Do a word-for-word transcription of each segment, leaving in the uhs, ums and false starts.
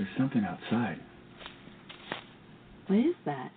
There's something outside. What is that?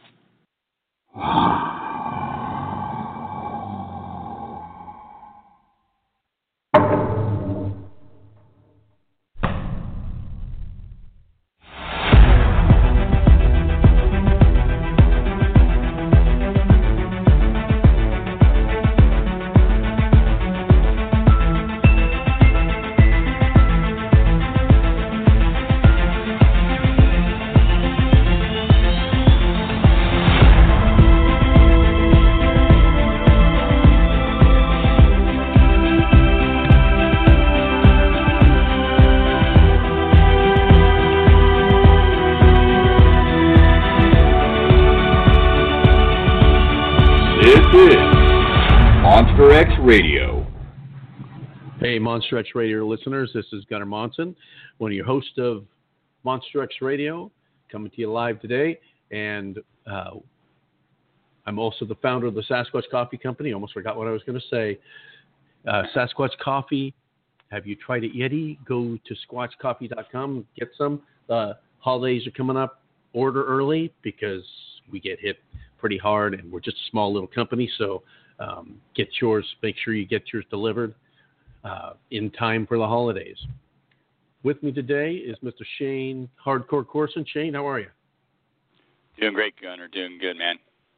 Monster X Radio. Hey, Monster X Radio listeners, this is Gunnar Monson, one of your hosts of Monster X Radio, coming to you live today. And uh, I'm also the founder of the Sasquatch Coffee Company. Almost forgot what I was going to say. Uh, Sasquatch Coffee. Have you tried it yet? Go to squatch coffee dot com, get some. The holidays are coming up. Order early because we get hit pretty hard, and we're just a small little company. So um, get yours. Make sure you get yours delivered uh, in time for the holidays. With me today is Mister Shane Hardcore Corson. Shane, how are you? Doing great, Gunnar. Doing good, man.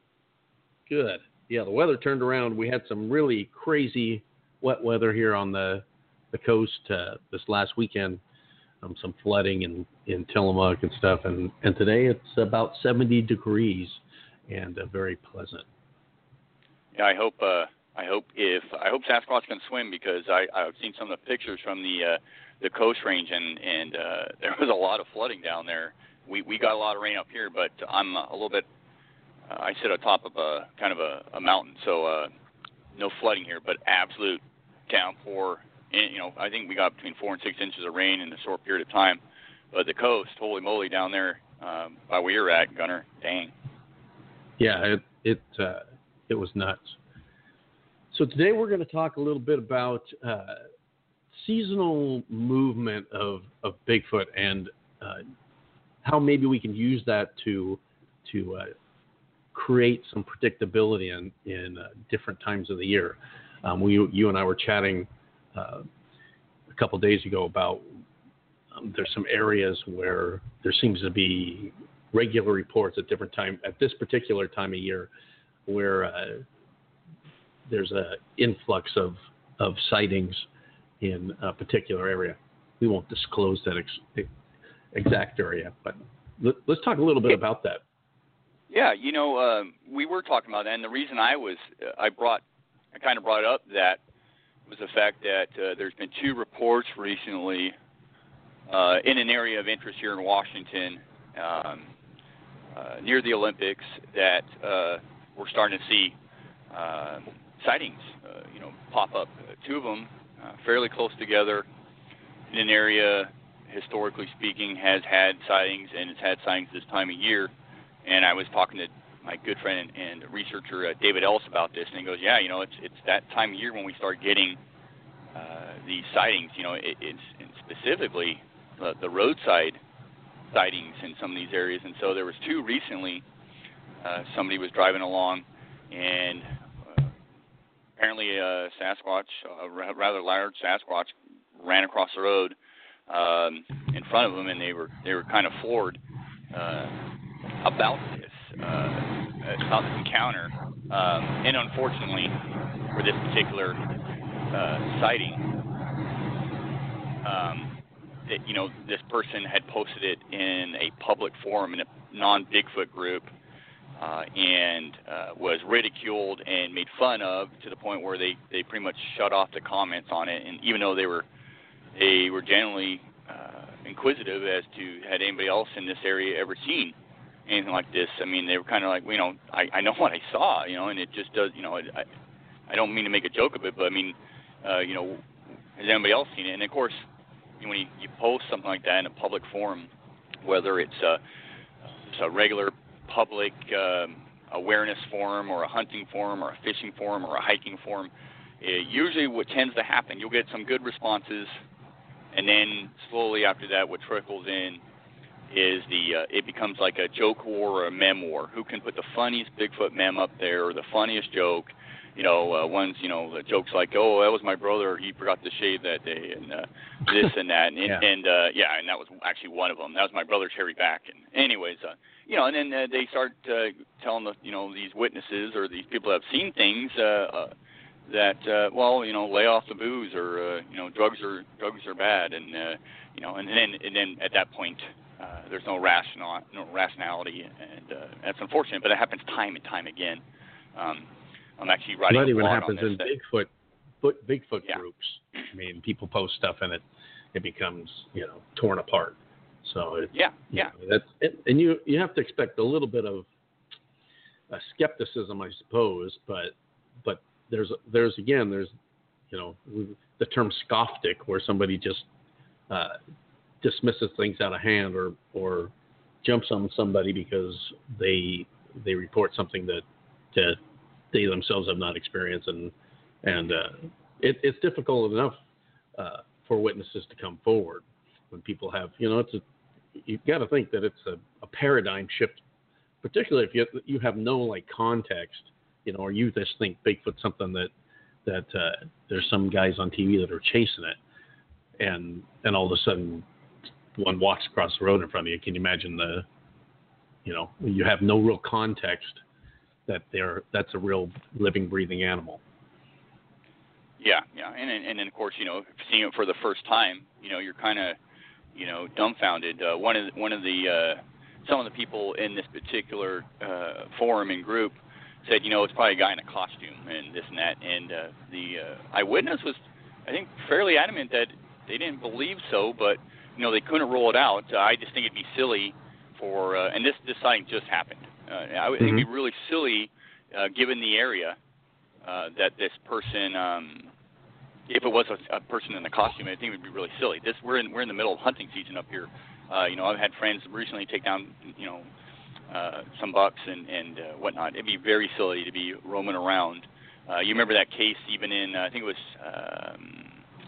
Good. Yeah, the weather turned around. We had some really crazy wet weather here on the the coast uh, this last weekend. Um, some flooding in, in Tillamook and stuff. And, and today it's about seventy degrees and uh, very pleasant. Yeah, I hope uh, I hope if I hope Sasquatch can swim, because I, I've seen some of the pictures from the uh, the Coast Range, and and uh, there was a lot of flooding down there. We we got a lot of rain up here, but I'm a little bit. Uh, I sit on top of a kind of a, a mountain, so uh, no flooding here, but absolute downpour. And, you know, I think we got between four and six inches of rain in a short period of time. But the coast, holy moly, down there um, by where you're at, Gunnar, dang. Yeah, it it uh, it was nuts. So today we're going to talk a little bit about uh, seasonal movement of, of Bigfoot and uh, how maybe we can use that to to uh, create some predictability in in uh, different times of the year. Um, we you and I were chatting uh, a couple days ago about um, there's some areas where there seems to be regular reports at different time at this particular time of year where uh, there's a influx of of sightings in a particular area. We won't disclose that ex- exact area, but let, let's talk a little bit about that. Yeah, you know, uh, we were talking about that, and the reason I was, uh, I brought, I kind of brought up that was the fact that uh, there's been two reports recently uh, in an area of interest here in Washington, um, uh, near the Olympics, that uh, we're starting to see uh, sightings, uh, you know, pop up. Uh, two of them uh, fairly close together in an area, historically speaking, has had sightings, and it's had sightings this time of year. And I was talking to my good friend and, and researcher uh, David Ellis about this, and he goes, "Yeah, you know, it's it's that time of year when we start getting uh, these sightings. You know, it, it's and specifically uh, the roadside sightings in some of these areas." And so there was two recently. Uh, somebody was driving along, and uh, apparently a Sasquatch, a rather large Sasquatch, ran across the road um, in front of them, and they were they were kind of floored Uh, about this, uh, about this encounter, um, and unfortunately, for this particular uh, sighting, um, that, you know, this person had posted it in a public forum in a non-Bigfoot group, uh, and uh, was ridiculed and made fun of to the point where they, they pretty much shut off the comments on it, and even though they were they were generally uh, inquisitive as to had anybody else in this area ever seen anything like this. I mean, they were kind of like, you know, I, I know what I saw, you know, and it just does, you know, I, I don't mean to make a joke of it, but I mean, uh, you know, has anybody else seen it? And of course, you know, when you, you post something like that in a public forum, whether it's a, it's a regular public um, awareness forum or a hunting forum or a fishing forum or a hiking forum, it, usually what tends to happen, you'll get some good responses, and then slowly after that, what trickles in is the uh, it becomes like a joke war or a mem war. Who can put the funniest Bigfoot mem up there or the funniest joke? You know, uh, one's, you know, the jokes like, oh, that was my brother, he forgot to shave that day, and uh, this and that. And, yeah, and uh, yeah, and that was actually one of them. That was my brother's hairy back. And anyways, uh, you know, and then uh, they start uh, telling, the, you know, these witnesses or these people that have seen things uh, uh, that, uh, well, you know, lay off the booze or, uh, you know, drugs are drugs are bad. And, uh, you know, and then, and then at that point, uh, there's no, rational, no rationality. And uh, that's unfortunate, but it happens time and time again. Um I'm actually writing That a even blog happens on in this Bigfoot, foot, Bigfoot yeah. groups. I mean, people post stuff and it, it becomes, you know, torn apart. So it, yeah, yeah, know, that's it, and you you have to expect a little bit of uh, skepticism, I suppose. But but there's there's again there's you know the term scofftic, where somebody just uh, dismisses things out of hand or or jumps on somebody because they they report something that that they themselves have not experienced, and and uh, it, it's difficult enough uh, for witnesses to come forward when people have, you know, it's a, you've got to think that it's a, a paradigm shift, particularly if you you have no like context, you know, or you just think Bigfoot's something that that uh, there's some guys on T V that are chasing it, and and all of a sudden one walks across the road in front of you. Can you imagine the, you know, you have no real context that they're that's a real living, breathing animal. Yeah, yeah, and and then of course, you know, seeing it for the first time, you know, you're kind of, you know, dumbfounded. Uh, one of the, one of the uh, some of the people in this particular uh, forum and group said, you know, it's probably a guy in a costume and this and that, and uh, the uh, eyewitness was, I think, fairly adamant that they didn't believe so, but you know, they couldn't rule it out. Uh, I just think it'd be silly for, uh, and this this sighting just happened. Uh, I would think mm-hmm. it'd be really silly, uh, given the area, uh, that this person, um, if it was a, a person in a costume, I think it would be really silly. This we're in we're in the middle of hunting season up here. Uh, you know, I've had friends recently take down, you know, uh, some bucks and and uh, whatnot. It'd be very silly to be roaming around. Uh, you remember that case even in uh, I think it was um,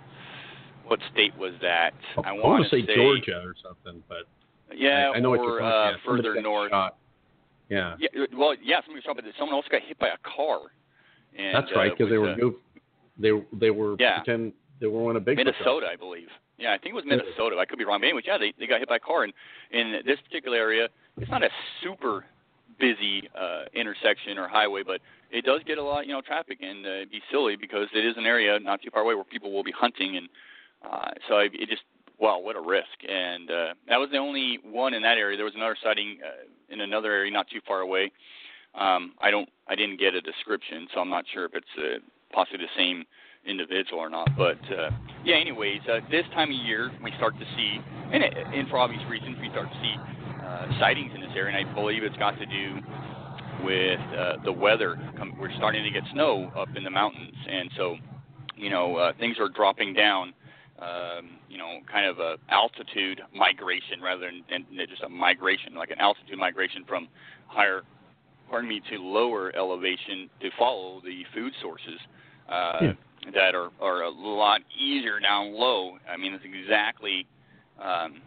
what state was that? I, I want to say, say Georgia or something, but yeah, I, I know or what you're uh, talking further north. Shot. Yeah. Yeah, well, yeah, somebody was shot, but someone else got hit by a car. And, That's right, because uh, they were uh, goof, they they were yeah. pretend they were on a big Minnesota, I believe. Yeah, I think it was Minnesota. I could be wrong, but anyways, yeah, they they got hit by a car, and in this particular area, it's not a super busy uh, intersection or highway, but it does get a lot, you know, traffic, and uh, it'd be silly because it is an area not too far away where people will be hunting, and uh, so it, it just. Wow, what a risk. And uh, that was the only one in that area. There was another sighting uh, in another area not too far away. Um, I don't, I didn't get a description, so I'm not sure if it's uh, possibly the same individual or not. But, uh, yeah, anyways, uh, this time of year we start to see, and, and for obvious reasons, we start to see uh, sightings in this area, and I believe it's got to do with uh, the weather. We're starting to get snow up in the mountains, and so, you know, uh, things are dropping down. Um, you know, kind of a altitude migration rather than, than just a migration, like an altitude migration from higher, pardon me, to lower elevation to follow the food sources uh, yeah. that are, are a lot easier down low. I mean, it's exactly um,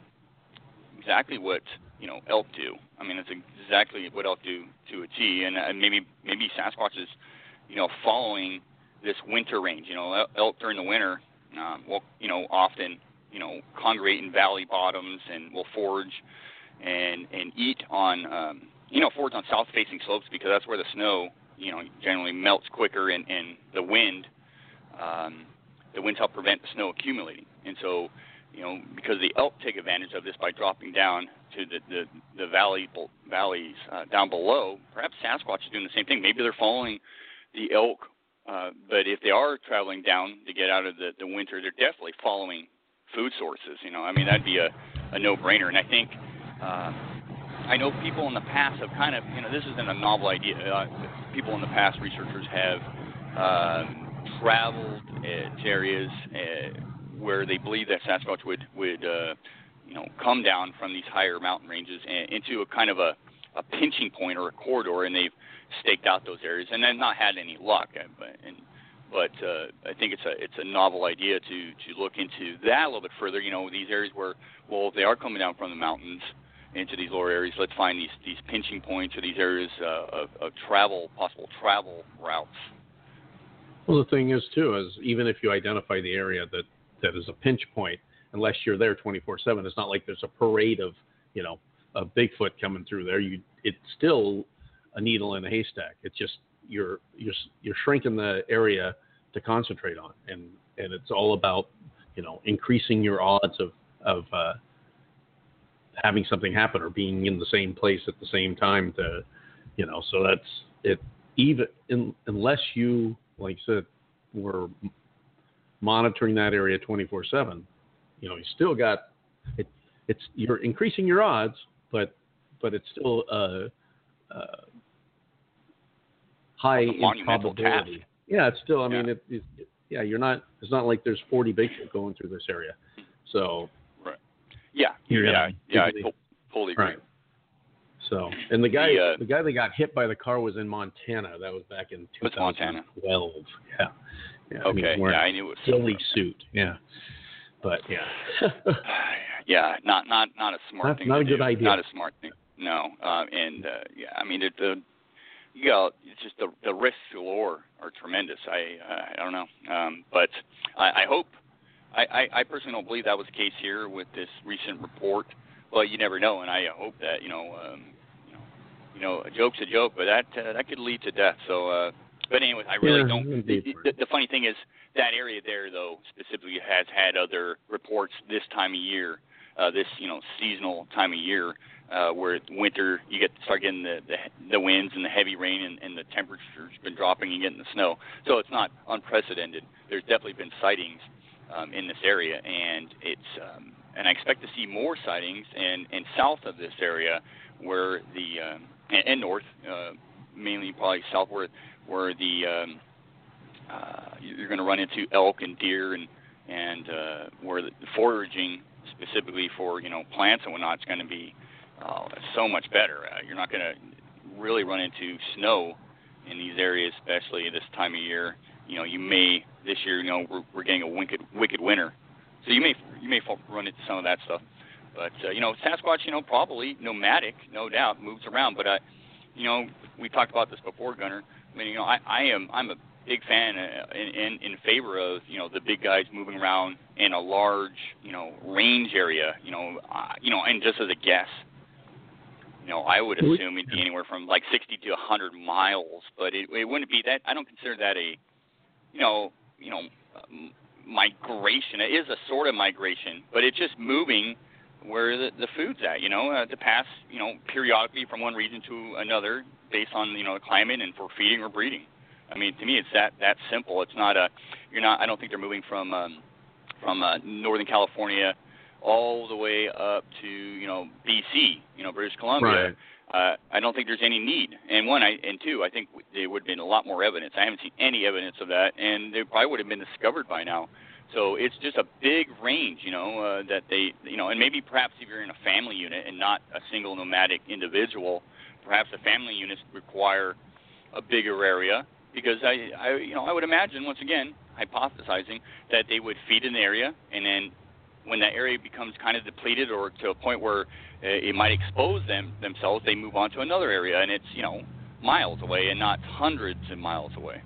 exactly what, you know, elk do. I mean, it's exactly what elk do to a T, and uh, maybe maybe Sasquatch is, you know, following this winter range. You know, elk during the winter. Um, will, you know, often, you know, congregate in valley bottoms and will forage and and eat on, um, you know, forage on south-facing slopes because that's where the snow, you know, generally melts quicker and, and the wind, um, the winds help prevent the snow accumulating. And so, you know, because the elk take advantage of this by dropping down to the, the, the valley valleys uh, down below, perhaps Sasquatch is doing the same thing. Maybe they're following the elk. Uh, but if they are traveling down to get out of the, the winter, they're definitely following food sources. You know, I mean, that'd be a, a no-brainer. And I think, uh, I know people in the past have kind of, you know, this isn't a novel idea. Uh, people in the past, researchers have um, traveled uh, to areas uh, where they believe that Sasquatch would, would uh, you know, come down from these higher mountain ranges and, into a kind of a, a pinching point or a corridor, and they've staked out those areas, and then not had any luck. But, and, but uh, I think it's a it's a novel idea to, to look into that a little bit further. You know, these areas where, well, if they are coming down from the mountains, into these lower areas. Let's find these these pinching points or these areas uh, of, of travel, possible travel routes. Well, the thing is too is even if you identify the area that, that is a pinch point, unless you're there twenty-four seven, it's not like there's a parade of you know a Bigfoot coming through there. You it's still a needle in a haystack. It's just you're you're you're shrinking the area to concentrate on, and, and it's all about you know increasing your odds of of uh, having something happen or being in the same place at the same time. To you know, so that's it. Even in, unless you like I said were monitoring that area twenty-four seven, you know, you still got it. It's you're increasing your odds, but but it's still uh, uh, high in probability. Task. Yeah, it's still. I yeah. mean, it, it, yeah, you're not. It's not like there's forty Bigfoot going through this area. So. Right. Yeah. You're yeah. gonna, Yeah. you're I totally agree. Right. So, and the guy, the, uh, the guy that got hit by the car was in Montana. That was back in two thousand twelve. Yeah. Yeah. Okay. I mean, yeah, I knew it was silly suit. Yeah. But yeah. yeah, not not not a smart not, thing. Not to a good do. idea. Not a smart thing. No. Uh, and uh, yeah, I mean, it, the you know, it's just the the risks galore are tremendous. I uh, I don't know, um, but I, I hope. I, I, I personally don't believe that was the case here with this recent report. Well, you never know, and I hope that you know, um, you know, you know, a joke's a joke, but that uh, that could lead to death. So, uh, but anyway, I really yeah, don't. The, the, the funny thing is that area there, though, specifically has had other reports this time of year, uh, this you know seasonal time of year, uh, where winter you get start getting the, the the winds and the heavy rain and, and the temperature's been dropping and getting the snow. So it's not unprecedented. There's definitely been sightings. Um, in this area, and it's um, and I expect to see more sightings and, and south of this area, where the um, and, and north, uh, mainly probably south, where where the um, uh, you're going to run into elk and deer, and and uh, where the foraging specifically for you know plants and whatnot is going to be uh, so much better. Uh, you're not going to really run into snow in these areas, especially this time of year. You know, you may this year. You know, we're, we're getting a wicked, wicked winter, so you may you may run into some of that stuff. But uh, you know, Sasquatch, you know, probably nomadic, no doubt, moves around. But uh, you know, we talked about this before, Gunner. I mean, you know, I, I am I'm a big fan uh, in, in in favor of you know the big guys moving around in a large you know range area. You know, uh, you know, and just as a guess. You know, I would assume it'd be anywhere from like sixty to one hundred miles, but it, it wouldn't be that. I don't consider that a You know, you know, um, migration. It is a sort of migration, but it's just moving where the, the food's at. You know, uh, to pass, you know, periodically from one region to another based on you know the climate and for feeding or breeding. I mean, to me, it's that that simple. It's not a. You're not. I don't think they're moving from um, from uh, Northern California all the way up to you know B C. You know, British Columbia. Right. Uh, I don't think there's any need. And one, I, and two, I think there would have been a lot more evidence. I haven't seen any evidence of that, and they probably would have been discovered by now. So it's just a big range, you know, uh, that they, you know, and maybe perhaps if you're in a family unit and not a single nomadic individual, perhaps the family units require a bigger area because I, I, you know, I would imagine, once again, hypothesizing, that they would feed an area and then when that area becomes kind of depleted or to a point where uh, it might expose them themselves, they move on to another area, and it's you know miles away and not hundreds of miles away.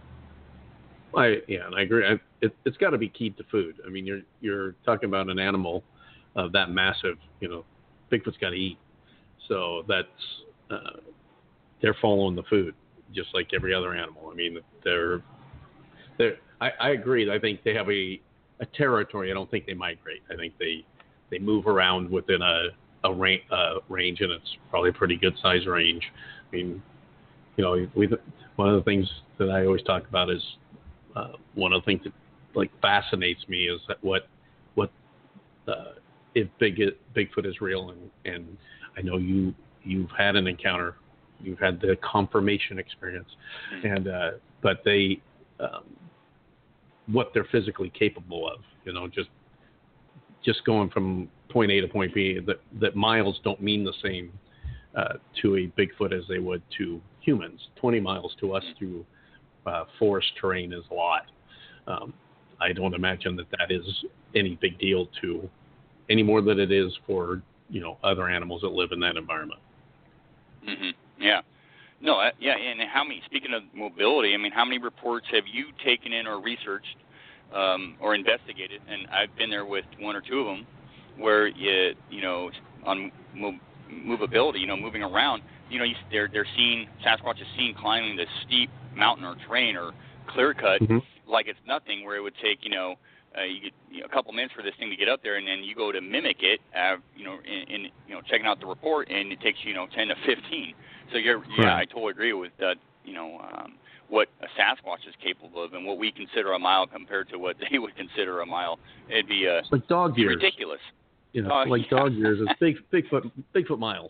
I yeah, and I agree. I, it, it's got to be keyed to food. I mean, you're you're talking about an animal of that massive. You know, Bigfoot's got to eat, so that's uh, they're following the food just like every other animal. I mean, they're they're. I, I agree. I think they have a a territory. I don't think they migrate. I think they they move around within a a range, uh, range, and it's probably a pretty good size range. I mean, you know, we one of the things that I always talk about is uh, one of the things that like fascinates me is that what what uh, if Big Bigfoot is real, and and I know you you've had an encounter, you've had the confirmation experience, and uh, but they. Um, what they're physically capable of, you know, just just going from point A to point B, that, that miles don't mean the same uh, to a Bigfoot as they would to humans. twenty miles to us through uh, forest terrain is a lot. Um, I don't imagine that that is any big deal to any more than it is for you know, other animals that live in that environment. Mm-hmm. Yeah. No, uh, yeah, and how many, speaking of mobility, I mean, how many reports have you taken in or researched um, or investigated? And I've been there with one or two of them where, you, you know, on mov- movability, you know, moving around, you know, you, they're, they're seen, Sasquatch is seen climbing this steep mountain or terrain or clear cut Mm-hmm. like it's nothing, where it would take, you know, uh, you get, you know, a couple minutes for this thing to get up there, and then you go to mimic it, uh, you know, in, in, you know, checking out the report, and it takes, you know, ten to fifteen. So you're, yeah, Right. I totally agree with that. You know, um, what a Sasquatch is capable of, and what we consider a mile compared to what they would consider a mile. It'd be uh, It's like dog years. ridiculous. You know, Uh, like yeah. dog years. It's big, Bigfoot, Bigfoot miles.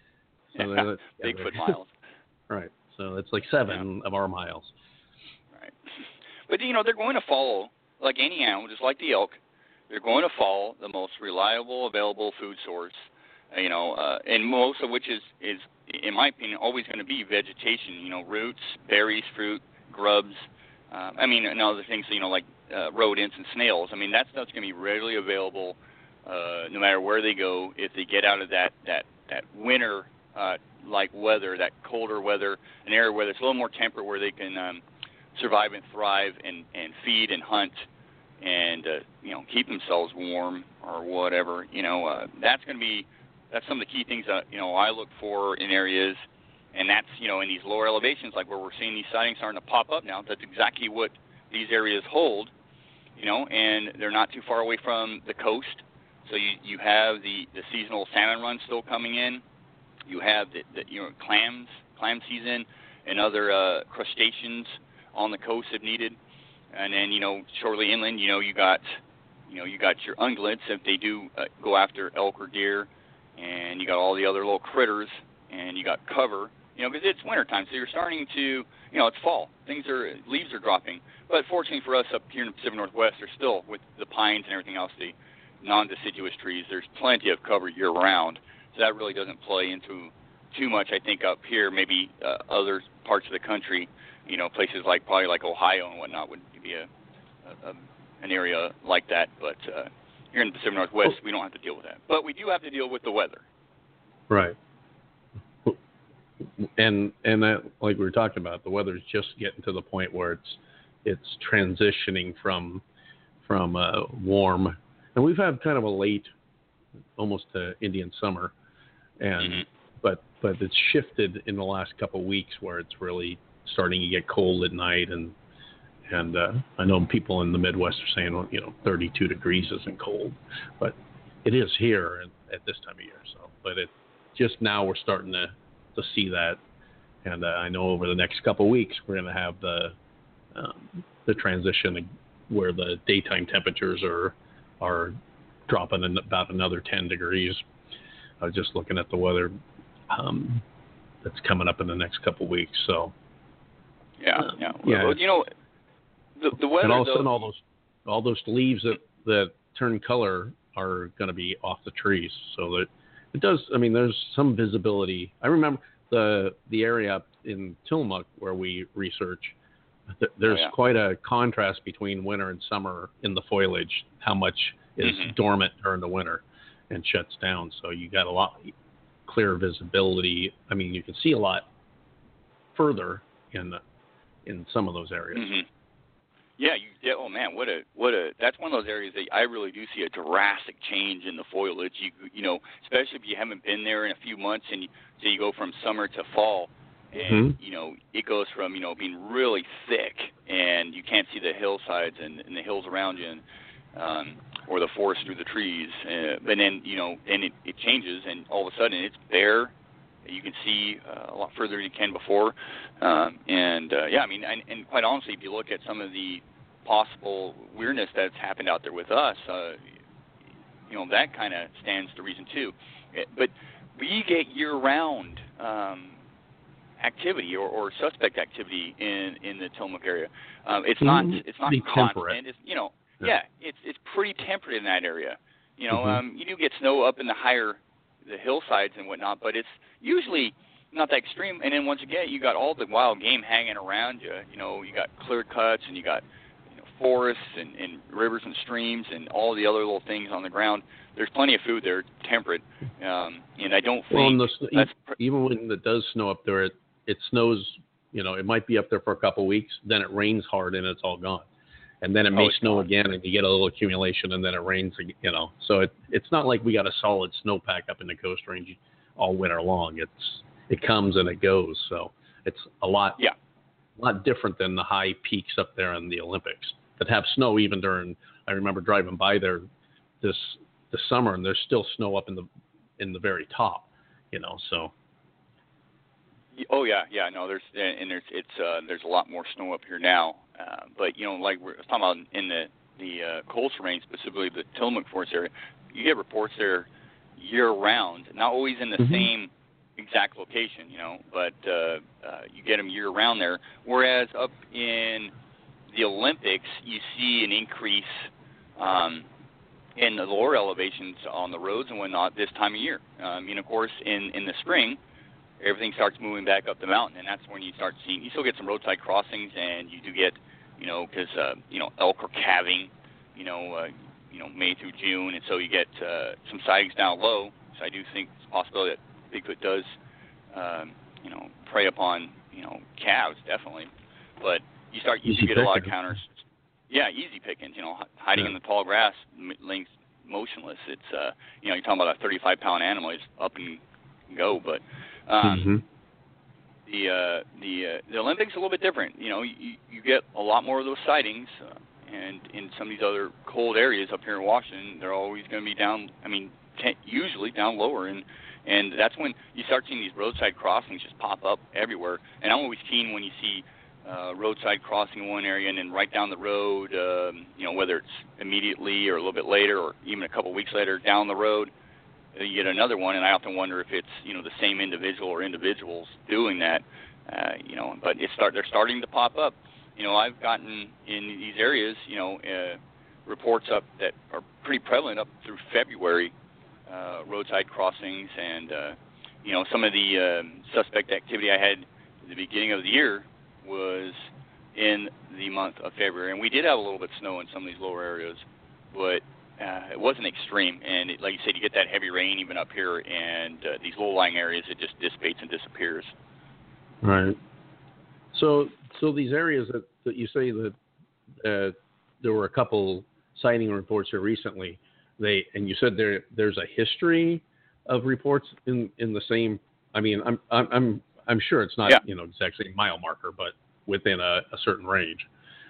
So Yeah, they're- Bigfoot miles. Right. So it's like seven of our miles. Right. But, you know, they're going to follow, like any animal, just like the elk, they're going to follow the most reliable, available food source, uh, you know, uh, and most of which is, is, in my opinion, always going to be vegetation, you know, roots, berries, fruit, grubs. Uh, I mean, and other things, you know, like uh, rodents and snails. I mean, that stuff's going to be readily available uh, no matter where they go if they get out of that, that, that winter uh, like weather, that colder weather, an area where it's a little more temperate, where they can um, survive and thrive and, and feed and hunt and, uh, you know, keep themselves warm or whatever. You know, uh, that's going to be, that's some of the key things that, you know, I look for in areas, and that's, you know, in these lower elevations, like where we're seeing these sightings starting to pop up now. That's exactly what these areas hold, you know, and they're not too far away from the coast. So you, you have the, the seasonal salmon run still coming in. You have the, the you know clams, clam season, and other uh, crustaceans on the coast if needed. And then, you know, shortly inland, you know, you got, you know, you got your ungulates if they do uh, go after elk or deer, and you got all the other little critters, and you got cover, you know, because it's wintertime, so you're starting to, you know, it's fall. Things are, leaves are dropping. But fortunately for us up here in the Pacific Northwest, there's still, with the pines and everything else, the non-deciduous trees, there's plenty of cover year-round. So that really doesn't play into too much, I think, up here. Maybe uh, other parts of the country, you know, places like probably like Ohio and whatnot would be a, a, a an area like that. But uh, here in the Pacific Northwest, we don't have to deal with that. But we do have to deal with the weather. Right. And and that, like we were talking about, the weather's just getting to the point where it's it's transitioning from from uh, warm, and we've had kind of a late, almost to Indian summer, and Mm-hmm. but but it's shifted in the last couple of weeks where it's really starting to get cold at night, and and uh, I know people in the Midwest are saying, well, you know, thirty-two degrees isn't cold, but it is here at, at this time of year. So, but it just now we're starting to to see that, and uh, I know over the next couple of weeks we're going to have the um, the transition where the daytime temperatures are are dropping in about another ten degrees. I was just looking at the weather um, that's coming up in the next couple of weeks. So Yeah, um, yeah. yeah. Well, you know, the, the weather, and all of a though, sudden all those all those leaves that, that turn color are going to be off the trees. So that it does. I mean, there's some visibility. I remember the the area up in Tillamook where we research. Th- there's Oh, yeah. quite a contrast between winter and summer in the foliage. How much is Mhm. dormant during the winter and shuts down. So you got a lot clearer visibility. I mean, you can see a lot further in the, in some of those areas. Mm-hmm. Yeah, you. Yeah, oh man, what a what a. That's one of those areas that I really do see a drastic change in the foliage. You you know, especially if you haven't been there in a few months, and you, so you go from summer to fall, and Mhm. you know it goes from you know being really thick, and you can't see the hillsides and, and the hills around you, and, um, or the forest through the trees. Uh, and then you know, and it, it changes, and all of a sudden it's bare. You can see uh, a lot further than you can before, um, and uh, yeah, I mean, and, and quite honestly, if you look at some of the possible weirdness that's happened out there with us, uh, you know, that kind of stands to reason too. It, but we get year-round um, activity or, or suspect activity in, in the Tillamook area. Um, it's not it's not Pretty constant. temperate. It's, you know, Yeah. yeah, it's it's pretty temperate in that area. You know, Mhm. um, you do get snow up in the higher the hillsides and whatnot, but it's usually not that extreme. And then once again, you got all the wild game hanging around you. You know, you got clear cuts and you got you know, forests and, and rivers and streams and all the other little things on the ground. There's plenty of food there, temperate, um, and I don't think well, and the, that's even when it does snow up there, it, it snows. You know, it might be up there for a couple of weeks, then it rains hard and it's all gone, and then it may oh, snow gone. again and you get a little accumulation and then it rains. You know, so it it's not like we got a solid snowpack up in the Coast Range all winter long. It's it comes and it goes. So it's a lot. Yeah. A lot different than the high peaks up there in the Olympics that have snow even during. I remember driving by there this this summer, and there's still snow up in the in the very top, you know. So. Oh yeah, yeah. No, there's and there's it's uh, there's a lot more snow up here now. Uh, but you know, like we're talking about in the the uh, coastal range, specifically the Tillamook Forest area, you get reports there year round, not always in the mm-hmm. same exact location, you know, but uh, uh, you get them year round there. Whereas up in the Olympics, you see an increase um, in the lower elevations on the roads and whatnot this time of year. Um, and of course, in, in the spring, everything starts moving back up the mountain, and that's when you start seeing. You still get some roadside crossings, and you do get, you know, because uh, you know elk are calving, you know, uh, you know May through June, and so you get uh, some sightings down low. So I do think it's a possibility that Bigfoot does, um, you know, prey upon, you know, calves, definitely. But you start, you easy get a lot of pickings. counters. Yeah, easy pickings, you know, hiding yeah. in the tall grass, laying motionless. It's, uh, you know, you're talking about a thirty-five pound animal, it's up and go. But um, mm-hmm. the uh, the uh, the Olympics are a little bit different. You know, you, you get a lot more of those sightings. Uh, and in some of these other cold areas up here in Washington, they're always going to be down, I mean, t- usually down lower. And And that's when you start seeing these roadside crossings just pop up everywhere. And I'm always keen when you see uh, roadside crossing in one area and then right down the road, um, you know, whether it's immediately or a little bit later or even a couple weeks later down the road, uh, you get another one. And I often wonder if it's, you know, the same individual or individuals doing that, uh, you know, but it's start, they're starting to pop up. You know, I've gotten in these areas, you know, uh, reports up that are pretty prevalent up through February. Uh, roadside crossings and, uh, you know, some of the um, suspect activity I had at the beginning of the year was in the month of February. And we did have a little bit of snow in some of these lower areas, but uh, it wasn't extreme. And it, like you said, you get that heavy rain even up here, and uh, these low-lying areas, it just dissipates and disappears. Right. So so these areas that, that you say that uh, there were a couple sighting reports here recently, They and you said there there's a history of reports in, in the same. I mean, I'm I'm I'm I'm sure it's not yeah. you know exactly a mile marker, but within a, a certain range.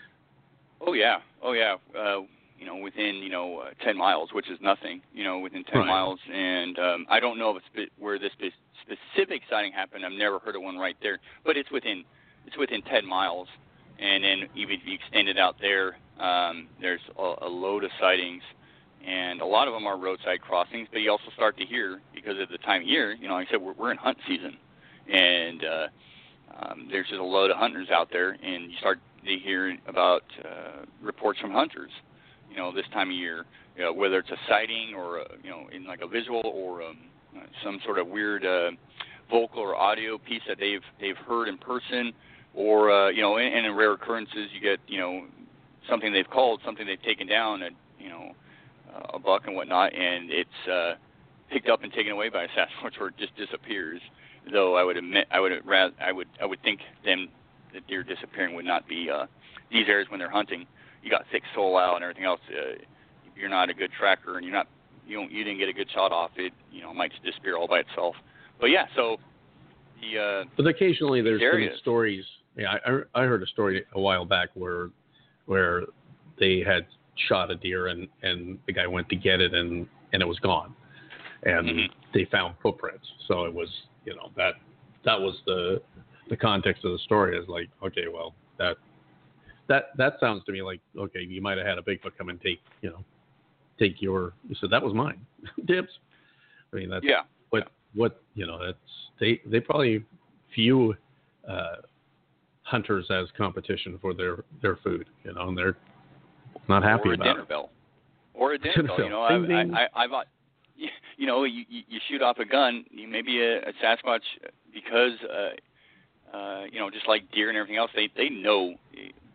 Oh yeah, oh yeah. Uh, you know, within you know uh, ten miles, which is nothing. You know, within ten right. miles, and um, I don't know if it's where this specific sighting happened. I've never heard of one right there, but it's within it's within ten miles, and then even if you extend it out there, um, there's a, a load of sightings. And a lot of them are roadside crossings, but you also start to hear, because of the time of year, you know, like I said, we're, we're in hunt season. And uh, um, there's just a load of hunters out there, and you start to hear about uh, reports from hunters, you know, this time of year, you know, whether it's a sighting or, a, you know, in like a visual or um, some sort of weird uh, vocal or audio piece that they've they've heard in person, or, uh, you know, and, and in rare occurrences, you get, you know, something they've called, something they've taken down, and, you know, Uh, a buck and whatnot, and it's uh, picked up and taken away by a Sasquatch, or it just disappears. Though I would admit, I would rather, I would, I would think them that deer disappearing would not be uh, these areas when they're hunting. You got thick sole out and everything else. Uh, you're not a good tracker, and you're not, you don't, you didn't get a good shot off it. You know, it might just disappear all by itself. But yeah, so the. Uh, but occasionally there's areas. been stories. Yeah, I, I heard a story a while back where, where they had shot a deer and, and the guy went to get it and, and it was gone, and mm-hmm. they found footprints. So it was, you know, that that was the the context of the story is like, okay, well, that that that sounds to me like, okay, you might have had a Bigfoot come and take, you know, take your, you said that was mine. Dibs. I mean, that's yeah. what what you know, that's they they probably view uh, hunters as competition for their their food, you know, and they're not happy or a about dinner it. bell, or a dinner bell. You know, ding, I've, ding. I, I, I've, you know, you, you shoot off a gun. You maybe a, a Sasquatch, because, uh, uh, you know, just like deer and everything else, they they know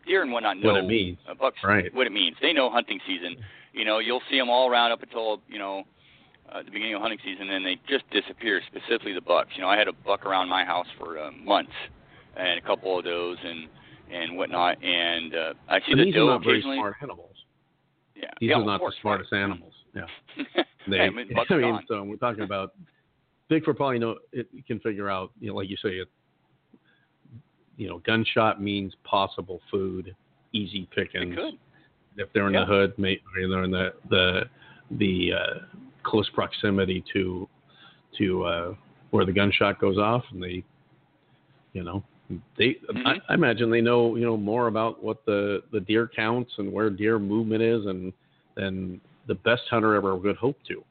deer and whatnot know what it means. Uh, bucks, right. what it means. They know hunting season. You know, you'll see them all around up until, you know, uh, the beginning of hunting season, and they just disappear, specifically the bucks. You know, I had a buck around my house for uh, months, and a couple of those and, and whatnot, and uh, I see and the these doe are not very occasionally. smart animals. Yeah. These yeah, are of not course, the smartest right. animals. Yeah. They, I mean, bucks I are mean, gone. so we're talking about Bigfoot probably know it can figure out, you know, like you say, it, you know, gunshot means possible food, easy pickings. It could. If they're in yeah. the hood, maybe they're in the the the uh, close proximity to to uh, where the gunshot goes off, and they, you know, they. Mm-hmm. I, I imagine they know, you know, more about what the, the deer counts and where deer movement is, and than the best hunter ever would hope to.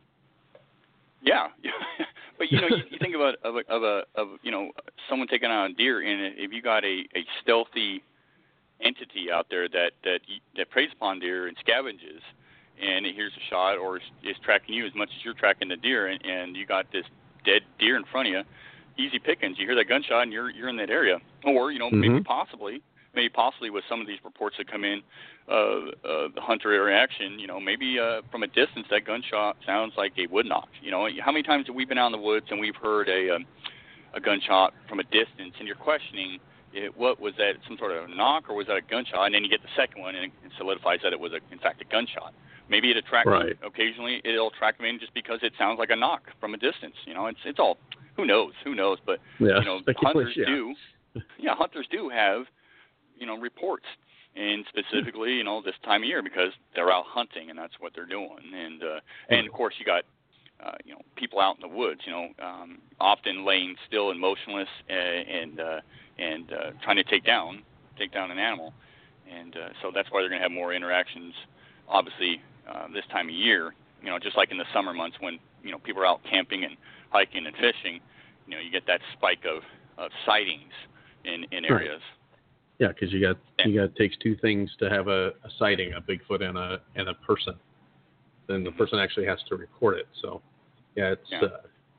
Yeah, but you know, you, you think about of a, of a of you know someone taking on a deer, and if you got a, a stealthy entity out there that that that preys upon deer and scavenges, and it hears a shot or is, is tracking you as much as you're tracking the deer, and, and you got this dead deer in front of you, easy pickings. You hear that gunshot, and you're you're in that area, or you know mm-hmm. maybe possibly. Maybe possibly with some of these reports that come in, uh, uh, the hunter reaction, you know, maybe uh, from a distance that gunshot sounds like a wood knock. You know, how many times have we been out in the woods and we've heard a um, a gunshot from a distance, and you're questioning, it, what was that, some sort of knock or was that a gunshot? And then you get the second one, and it solidifies that it was, a, in fact, a gunshot. Maybe it attracts right. occasionally it'll attract them in just because it sounds like a knock from a distance. You know, it's it's all, who knows, who knows, but yeah. you know, hunters yeah. do, yeah, hunters do have. You know, reports, and specifically, you know, this time of year because they're out hunting and that's what they're doing. And uh, and of course, you got uh, you know people out in the woods, you know, um, often laying still and motionless and and, uh, and uh, trying to take down take down an animal. And uh, so that's why they're going to have more interactions, obviously, uh, this time of year. You know, just like in the summer months when you know people are out camping and hiking and fishing. You know, you get that spike of, of sightings in in areas. Right. Yeah, because you got you got it takes two things to have a, a sighting, a Bigfoot and a and a person. Then the person actually has to report it. So, yeah, it's. Yeah.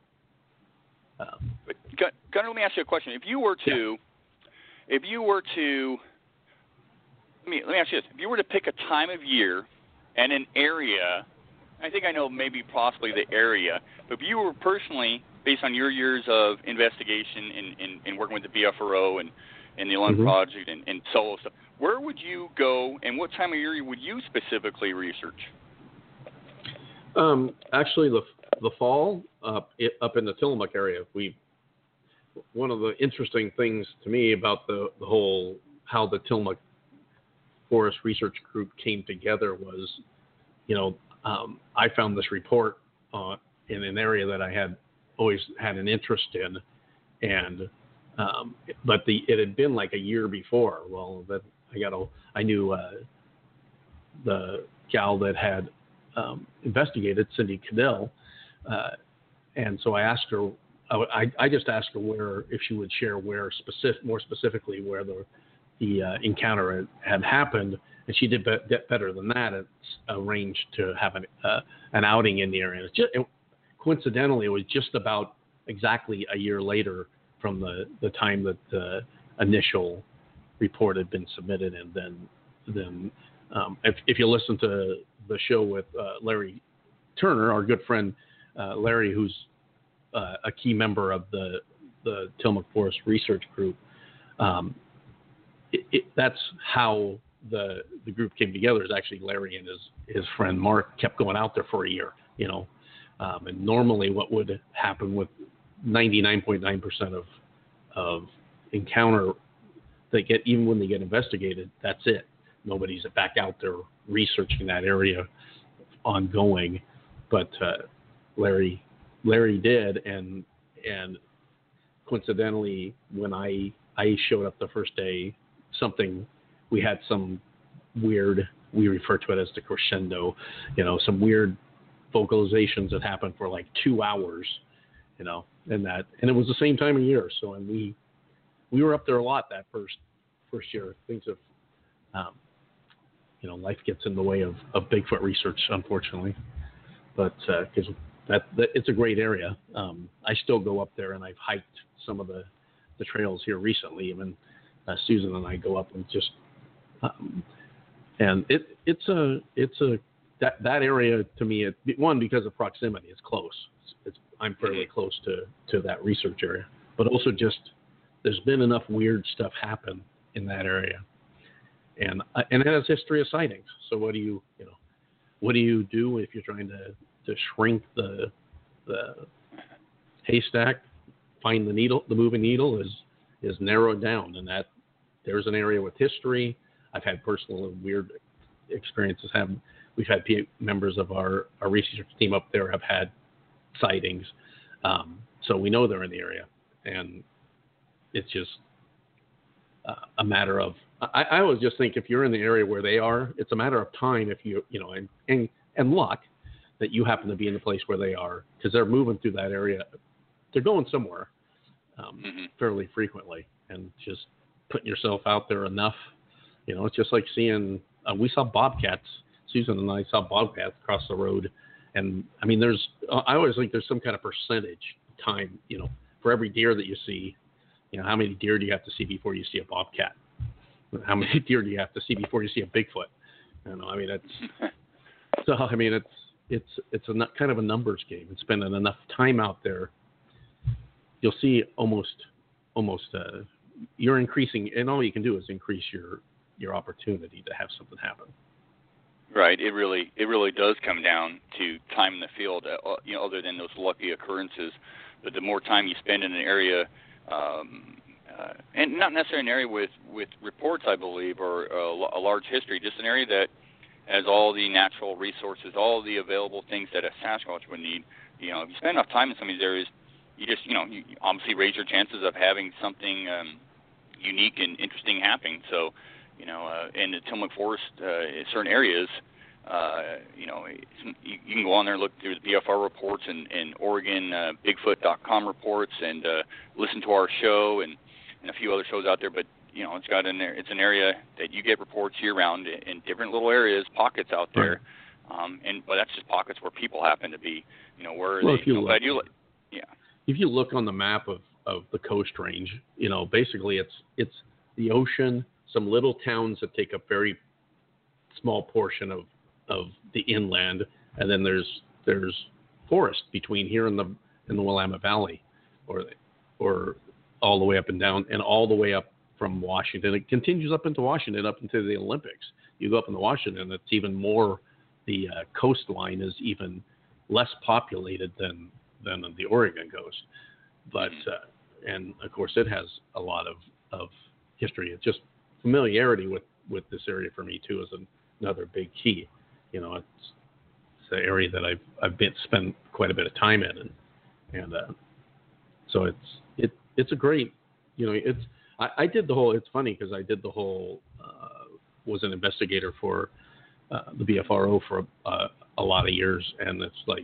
Uh, um, but Gunnar, let me ask you a question. If you were to, yeah. if you were to, let me let me ask you this: if you were to pick a time of year and an area, I think I know maybe possibly the area, but if you were personally, based on your years of investigation and in, in, in working with the B F R O and and the Olymp mm-hmm. Project and, and solo stuff, where would you go and what time of year would you specifically research? Um, actually, the the fall up it, up in the Tillamook area, we one of the interesting things to me about the, the whole how the Tillamook Forest Research Group came together was, you know, um, I found this report uh, in an area that I had always had an interest in, and Um, but the it had been like a year before. Well, that I got a, I knew uh, the gal that had um, investigated, Cindy Cadell, uh, and so I asked her. I, I just asked her where, if she would share where specific, more specifically where the the uh, encounter had, had happened, and she did be, better than that. It's arranged to have an uh, an outing in the area. It's just, it, coincidentally, it was just about exactly a year later from the, the time that the initial report had been submitted. And then, then um, if, if you listen to the show with uh, Larry Turner, our good friend uh, Larry, who's uh, a key member of the, the Tillamook Forest Research Group, um, it, it, that's how the the group came together. Is actually Larry and his, his friend Mark kept going out there for a year, you know. Um, and normally what would happen with ninety-nine point nine percent of of encounter they get, even when they get investigated, that's it. Nobody's back out there researching that area ongoing. But uh, Larry Larry did, and and coincidentally, when I I showed up the first day, something we had some weird, we refer to it as the crescendo, you know, some weird vocalizations that happened for like two hours. You know, and that, and it was the same time of year. So, and we, we were up there a lot that first, first year. Things have, um, you know, life gets in the way of, of Bigfoot research, unfortunately. But because uh, that, that, it's a great area. Um, I still go up there, and I've hiked some of the, the trails here recently. Even uh, Susan and I go up and just Um, and it it's a it's a that that area to me, it, one, because of proximity, it's close. It's, it's I'm fairly close to to that research area, but also just there's been enough weird stuff happen in that area, and uh, and it has history of sightings. So what do you you know what do you do if you're trying to, to shrink the the haystack? Find the needle, the moving needle is is narrowed down, and that there's an area with history. I've had personal and weird experiences. Have we've had P- members of our, our research team up there have had sightings, um, so we know they're in the area, and it's just uh, a matter of. I, I always just think if you're in the area where they are, it's a matter of time. If you you know and and, and luck that you happen to be in the place where they are, because they're moving through that area. They're going somewhere um, mm-hmm. fairly frequently, and just putting yourself out there enough. You know, it's just like seeing. Uh, we saw bobcats. Susan and I saw bobcats across the road, and I mean, there's. I always think there's some kind of percentage time. You know, for every deer that you see, you know, how many deer do you have to see before you see a bobcat? How many deer do you have to see before you see a Bigfoot? You know, I mean, it's. So I mean, it's it's it's a kind of a numbers game. And spending enough time out there. You'll see almost, almost, uh, you're increasing, and all you can do is increase your, your opportunity to have something happen. Right. It really, it really does come down to time in the field. Uh, you know, other than those lucky occurrences, but the more time you spend in an area, um, uh, and not necessarily an area with, with reports, I believe, or a, a large history, just an area that has all the natural resources, all the available things that a Sasquatch would need. You know, if you spend enough time in some of these areas. You just, you know, you obviously raise your chances of having something um, unique and interesting happening. So, you know, uh, in the Tillamook Forest, uh, in certain areas, uh, you know, you, you can go on there and look through the B F R reports and, and Oregon uh, Bigfoot dot com reports and uh, listen to our show and, and a few other shows out there. But, you know, it's got in there, it's an area that you get reports year-round in different little areas, pockets out there. Right. Um, and but that's just pockets where people happen to be, you know, where well, they, if you you know, look, but I do, yeah. If you look on the map of, of the Coast Range, you know, basically it's it's the ocean, some little towns that take a very small portion of, of the inland, and then there's there's forest between here and the in the Willamette Valley, or or all the way up and down, and all the way up from Washington. It continues up into Washington, up into the Olympics. You go up into Washington, it's even more. The uh, coastline is even less populated than. than the Oregon coast, but uh, and of course it has a lot of, of history. It's just familiarity with, with this area for me too is an, another big key. You know, it's, it's an area that I've I've been spent quite a bit of time in, and and uh, so it's it it's a great, you know, it's I, I did the whole. It's funny because I did the whole uh, was an investigator for uh, the B F R O for a, a lot of years, and it's like.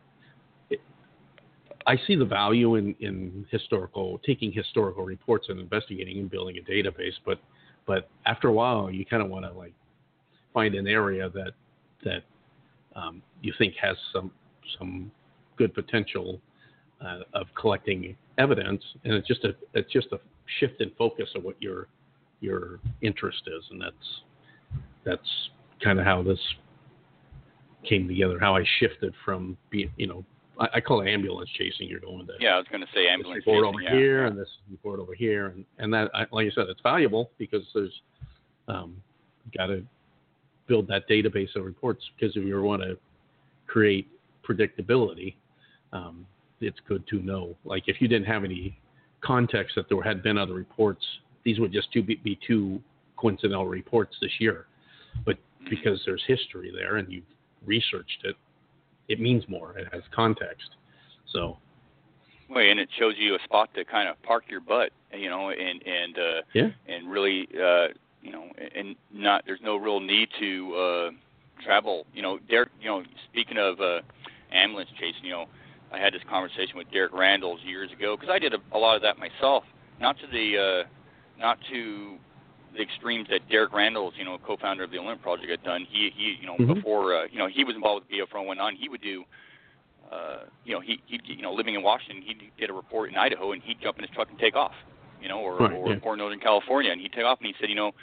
I see the value in, in historical, taking historical reports and investigating and building a database, but but after a while, you kind of want to like find an area that that um, you think has some some good potential uh, of collecting evidence, and it's just a it's just a shift in focus of what your your interest is, and that's that's kind of how this came together. How I shifted from being, you know. I call it ambulance chasing. You're going to yeah. I was going to say ambulance report chasing over yeah. here and this report over here, and and that, like you said, it's valuable because there's um, got to build that database of reports because if you want to create predictability, um, it's good to know. Like if you didn't have any context that there had been other reports, these would just be, be two coincidental reports this year, but because there's history there and you've researched it. It means more. It has context. So, well, and it shows you a spot to kind of park your butt, you know, and and uh, yeah, and really, uh, you know, and not there's no real need to uh, travel. You know, Derek. You know, speaking of uh, ambulance chasing, you know, I had this conversation with Derek Randalls years ago because I did a, a lot of that myself. Not to the, uh, not to the extremes that Derek Randalls, you know, co-founder of the Olymp Project, had done. He, he, you know, mm-hmm. before, uh, you know, he was involved with B F R O and went on. He would do, uh, you know, he, he, you know, living in Washington, he'd get a report in Idaho, and he'd jump in his truck and take off, you know, or, right, or, yeah. or Northern California, and he'd take off, and he said, you know,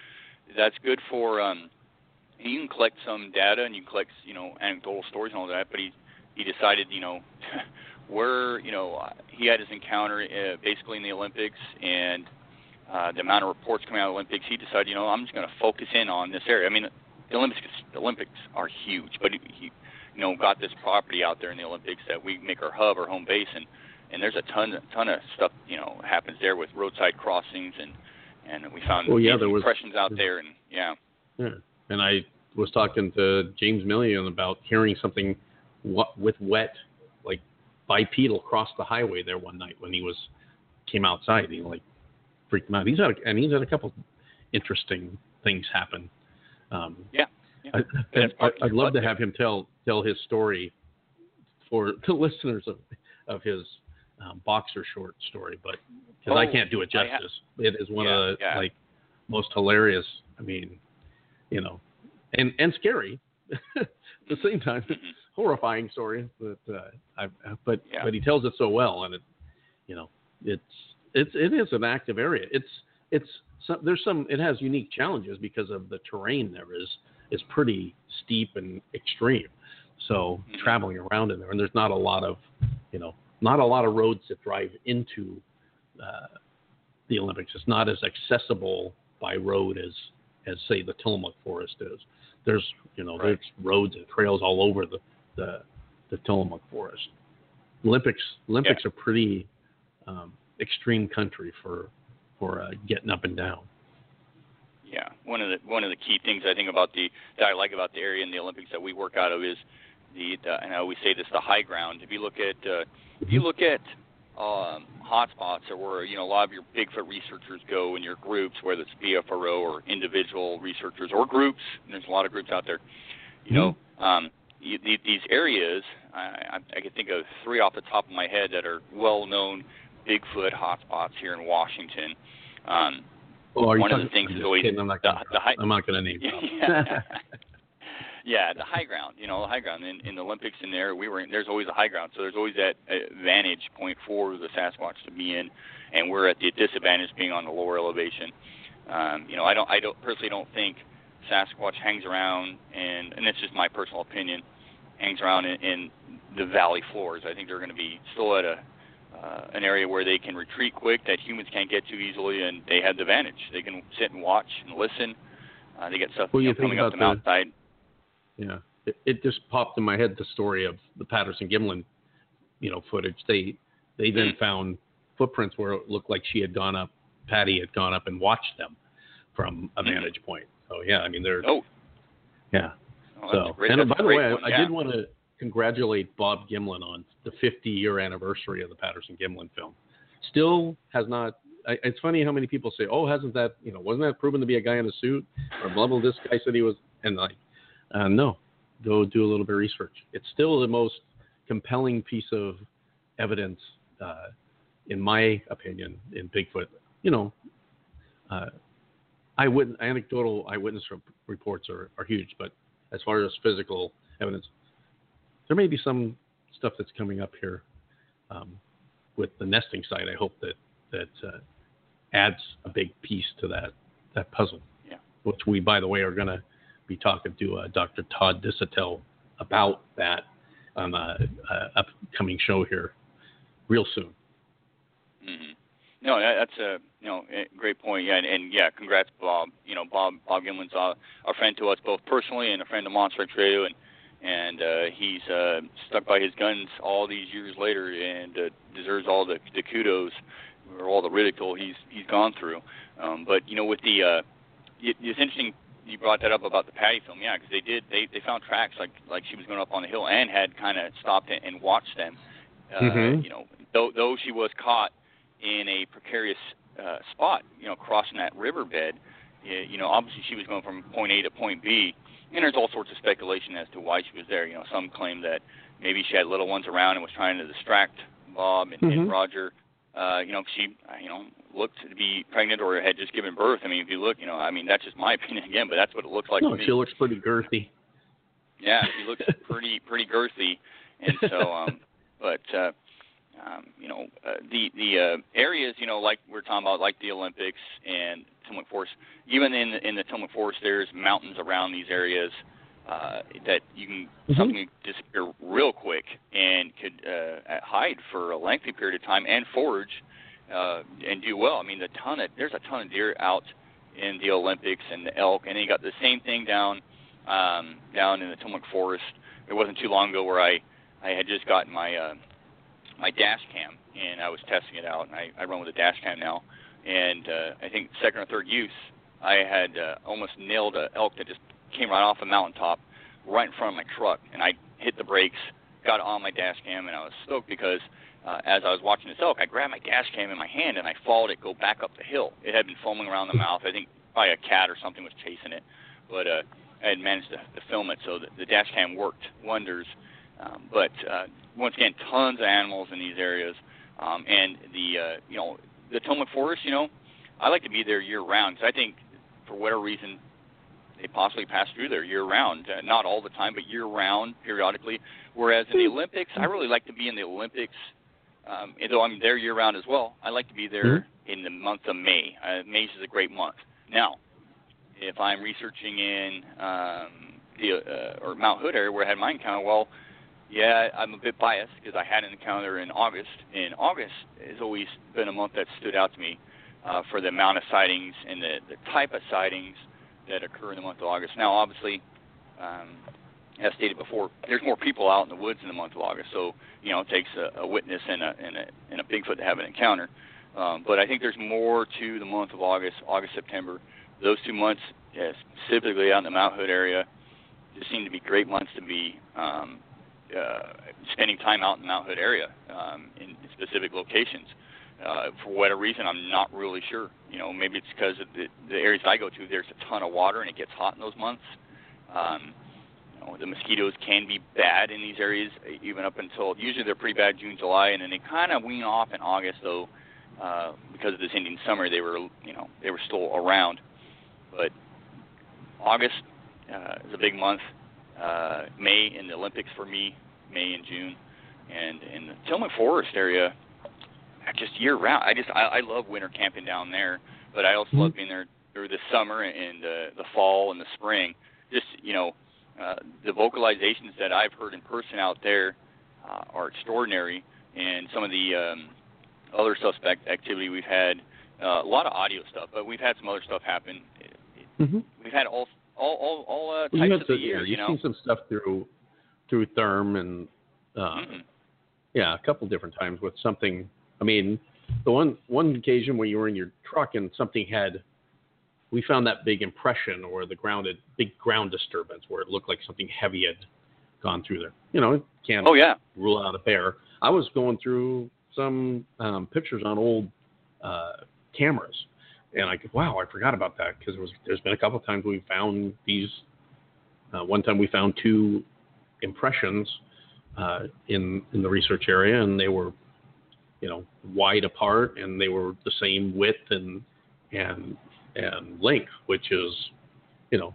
that's good for um, you can collect some data and you can collect, you know, anecdotal stories and all that. But he he decided, you know, where, you know, he had his encounter uh, basically in the Olympics and uh, the amount of reports coming out of the Olympics. He decided, you know, I'm just going to focus in on this area. I mean, the Olympics the Olympics are huge, but he, he you know, got this property out there in the Olympics that we make our hub, our home base, and, and there's a ton, ton of stuff, you know, happens there with roadside crossings, and, and we found well, yeah, there was, impressions out there, and yeah. Yeah, and I was talking to James Million about hearing something what, with wet, like bipedal across the highway there one night when he was came outside. He like freaked him out. He's had, a, and he's had a couple interesting things happen. Um, yeah. Yeah. I, I, I'd love to have him tell tell his story for the listeners of of his um, boxer short story, but because oh, I can't do it justice, ha- it is one yeah, of the yeah. like most hilarious. I mean, you know, and and scary at the same time, horrifying story. But uh, I but yeah. but he tells it so well, and it you know it's it's it is an active area. It's it's some, there's some it has unique challenges because of the terrain there is. is pretty steep and extreme. So mm-hmm. traveling around in there, and there's not a lot of, you know, not a lot of roads that drive into uh, the Olympics. It's not as accessible by road as, as say the Tillamook Forest is. There's, you know, right. there's roads and trails all over the, the, the Tillamook Forest. Olympics, Olympics yeah. are pretty um, extreme country for, for uh, getting up and down. Yeah, one of the one of the key things I think about the that I like about the area in the Olympics that we work out of is the, the and I always say this, the high ground. If you look at uh, if you look at um, hotspots or where you know a lot of your Bigfoot researchers go in your groups, whether it's B F R O or individual researchers or groups, and there's a lot of groups out there. You know, um, you, the, these areas I, I, I can think of three off the top of my head that are well-known Bigfoot hotspots here in Washington. Um, Oh, One of the things is always I'm not gonna, the, the high, I'm not going to name yeah, yeah, the high ground. You know, the high ground in, in the Olympics. In there, we were. In, there's always a high ground, so there's always that uh, vantage point for the Sasquatch to be in, and we're at the disadvantage being on the lower elevation. Um, you know, I don't, I don't personally don't think Sasquatch hangs around, and and it's just my personal opinion, hangs around in, in the valley floors. I think they're going to be still at a Uh, an area where they can retreat quick that humans can't get to easily, and they have the advantage. They can sit and watch and listen. Uh, they get stuff well, you you know, coming up the the, mountainside. Yeah, it, it just popped in my head the story of the Patterson-Gimlin, you know, footage. They they then mm-hmm. found footprints where it looked like she had gone up, Patty had gone up and watched them from a mm-hmm. vantage point. So yeah, I mean they're oh yeah. Oh, so great, and by the way, one, I, yeah. I did want to congratulate Bob Gimlin on the fifty-year anniversary of the Patterson-Gimlin film. Still has not. I, it's funny how many people say, "Oh, hasn't that? You know, wasn't that proven to be a guy in a suit?" Or blah blah. This guy said he was, and like, uh, no, go do a little bit of research. It's still the most compelling piece of evidence, uh, in my opinion, in Bigfoot. You know, uh, eyewitness, anecdotal eyewitness reports are, are huge, but as far as physical evidence, there may be some stuff that's coming up here um, with the nesting site. I hope that that uh, adds a big piece to that that puzzle. Yeah. Which we, by the way, are going to be talking to uh, Doctor Todd Disotell about that on a, a upcoming show here real soon. Mm-hmm. No, that's a you know a great point. Yeah, and, and yeah, congrats, Bob. You know, Bob Bob Gimlin's a, a friend to us both personally and a friend of Monster X Radio, and. And uh, he's uh, stuck by his guns all these years later, and uh, deserves all the, the kudos or all the ridicule he's he's gone through. Um, but you know, with the uh, it, it's interesting you brought that up about the Patty film, yeah, because they did they, they found tracks like like she was going up on the hill and had kind of stopped and watched them. Uh, mm-hmm. You know, though though she was caught in a precarious uh, spot, you know, crossing that riverbed. You know, obviously she was going from point A to point B. And there's all sorts of speculation as to why she was there. You know, some claim that maybe she had little ones around and was trying to distract Bob and, mm-hmm. and Roger. Uh, you know, she, you know, looked to be pregnant or had just given birth. I mean, if you look, you know, I mean, that's just my opinion again, but that's what it looks like no, to me. she looks pretty girthy. Yeah, she looks pretty, pretty girthy. And so, um, but, uh, um, you know, uh, the the uh, areas, you know, like we're talking about, like the Olympics and Tillamook Forest. Even in the, in the Tillamook Forest, there's mountains around these areas uh, that you can mm-hmm. something can disappear real quick and could uh, hide for a lengthy period of time and forage uh, and do well. I mean, the ton of there's a ton of deer out in the Olympics and the elk, and then you got the same thing down um, down in the Tillamook Forest. It wasn't too long ago where I, I had just gotten my uh, my dash cam, and I was testing it out, and I, I run with a dash cam now. And uh, I think second or third use, I had uh, almost nailed an elk that just came right off a mountaintop right in front of my truck, and I hit the brakes, got it on my dash cam, and I was stoked because uh, as I was watching this elk, I grabbed my dash cam in my hand, and I followed it go back up the hill. It had been foaming around the mouth. I think probably a cat or something was chasing it, but uh, I had managed to, to film it, so the, the dash cam worked wonders. Um, but uh, once again, tons of animals in these areas, um, and the uh, you know the Tillamook Forest. You know, I like to be there year round because I think for whatever reason they possibly pass through there year round, uh, not all the time, but year round, periodically. Whereas in the Olympics, I really like to be in the Olympics. Um, though I'm there year round as well, I like to be there mm-hmm. in the month of May. Uh, May is a great month. Now, if I'm researching in um, the uh, or Mount Hood area where I had my encounter, well, yeah, I'm a bit biased because I had an encounter in August. And August has always been a month that stood out to me uh, for the amount of sightings and the, the type of sightings that occur in the month of August. Now, obviously, um, as stated before, there's more people out in the woods in the month of August. So, you know, it takes a, a witness and a, and, a, and a Bigfoot to have an encounter. Um, but I think there's more to the month of August, August, September. Those two months, yeah, specifically out in the Mount Hood area, just seem to be great months to be um, uh, spending time out in the Mount Hood area um, in specific locations. Uh, for whatever reason, I'm not really sure. You know, maybe it's because of the, the areas I go to, there's a ton of water and it gets hot in those months. Um, you know, the mosquitoes can be bad in these areas, even up until, usually they're pretty bad June, July, and then they kind of wean off in August, though, uh, because of this Indian summer, they were, you know, they were still around. But August uh, is a big month. Uh, May in the Olympics for me, May and June, and in the Tillamook Forest area, just year round. I just I, I love winter camping down there, but I also mm-hmm. love being there through the summer and uh, the fall and the spring. Just you know, uh, the vocalizations that I've heard in person out there uh, are extraordinary, and some of the um, other suspect activity we've had. Uh, a lot of audio stuff, but we've had some other stuff happen. Mm-hmm. We've had all all all, all uh, well, types of the to, year. Yeah, you you've know, seen some stuff through through Therm and uh, mm-hmm. yeah, a couple different times with something. I mean, the one one occasion where you were in your truck and something had, we found that big impression or the grounded big ground disturbance where it looked like something heavy had gone through there. You know, can't oh, yeah. rule out a bear. I was going through some um, pictures on old uh, cameras. And I go, wow, I forgot about that because was, there's been a couple of times we found these. Uh, one time we found two impressions uh, in in the research area, and they were, you know, wide apart, and they were the same width and and and length, which is, you know,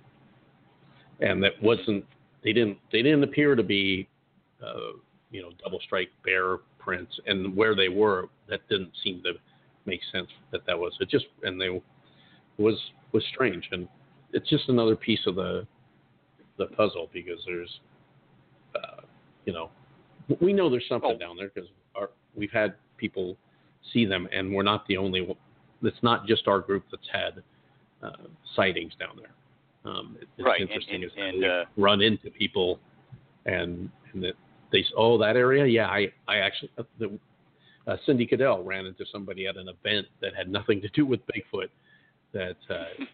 and that wasn't. They didn't. They didn't appear to be, uh, you know, double strike bear prints, and where they were, that didn't seem to makes sense that that was it. Just and they was was strange, and it's just another piece of the the puzzle because there's uh, you know we know there's something oh. down there because our we've had people see them, and we're not the only one. It's not just our group that's had uh, sightings down there. Um, it, it's right. interesting and, and, is and, that uh, we run into people and and that they oh that area yeah I I actually uh, the Uh, Cindy Cadell ran into somebody at an event that had nothing to do with Bigfoot. That uh,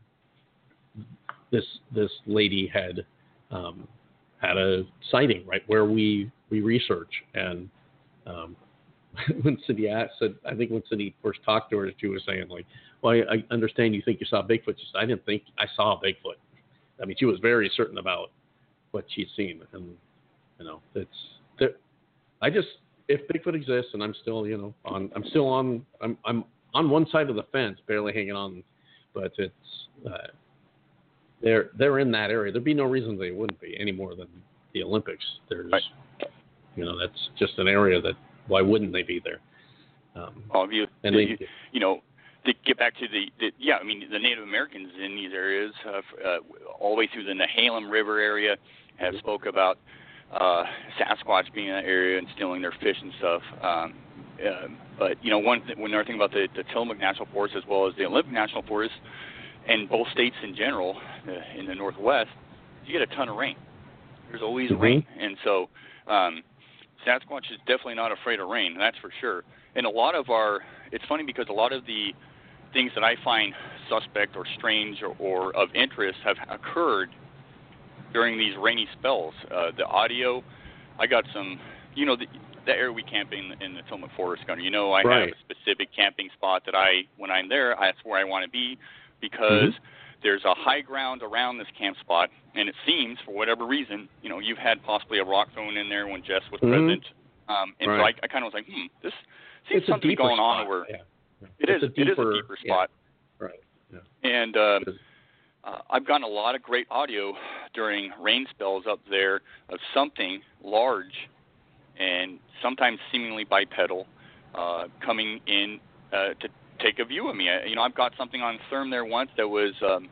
this this lady had um, had a sighting right where we we research, and um, when Cindy asked, said, I think when Cindy first talked to her, she was saying like, "Well, I, I understand you think you saw Bigfoot." She said, "I didn't think I saw a Bigfoot." I mean, she was very certain about what she'd seen, and you know, it's there. I just. If Bigfoot exists, and I'm still, you know, on, I'm still on, I'm, I'm on one side of the fence, barely hanging on, but it's, uh, they're, they're in that area. There'd be no reason they wouldn't be any more than the Olympics. There's, right. you know, that's just an area that, why wouldn't they be there? Um, oh, you, and you, they, you know, to get back to the, the yeah, I mean the Native Americans in these areas, uh, uh, all the way through the Nehalem River area, have spoke about uh, Sasquatch being in that area and stealing their fish and stuff. Um, uh, but you know, one th- one other thing about the, the Tillamook National Forest as well as the Olympic National Forest, and both states in general, uh, in the Northwest, you get a ton of rain. There's always mm-hmm. rain, and so um, Sasquatch is definitely not afraid of rain. That's for sure. And a lot of our, it's funny because a lot of the things that I find suspect or strange or, or of interest have occurred during these rainy spells. Uh, the audio, I got some, you know, the, the area we camp in, in the Tillamook Forest Gunner. You know, I right. have a specific camping spot that I, when I'm there, that's where I want to be because mm-hmm. there's a high ground around this camp spot, and it seems, for whatever reason, you know, you've had possibly a rock thrown in there when Jess was mm-hmm. president. Um, and right. so I, I kind of was like, hmm, this seems it's something going spot. on over. Yeah. Yeah. It is. Deeper, it is a deeper spot. Yeah. Right. Yeah. And uh, uh, I've gotten a lot of great audio during rain spells up there of something large and sometimes seemingly bipedal uh, coming in uh, to take a view of me. I, you know, I've got something on therm there once that was, um,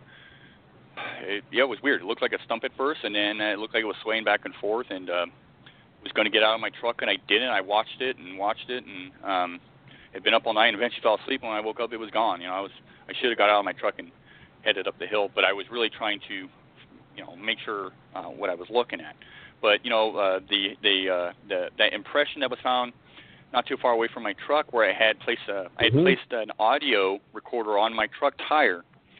it, yeah, it was weird. It looked like a stump at first, and then it looked like it was swaying back and forth, and uh, was going to get out of my truck, and I didn't. I watched it and watched it, and um, had been up all night and eventually fell asleep. When I woke up, it was gone. You know, I was I should have got out of my truck and headed up the hill, but I was really trying to, you know, make sure uh, what I was looking at. But you know, uh, the the uh, the that impression that was found not too far away from my truck, where I had placed a I had mm-hmm. placed an audio recorder on my truck tire,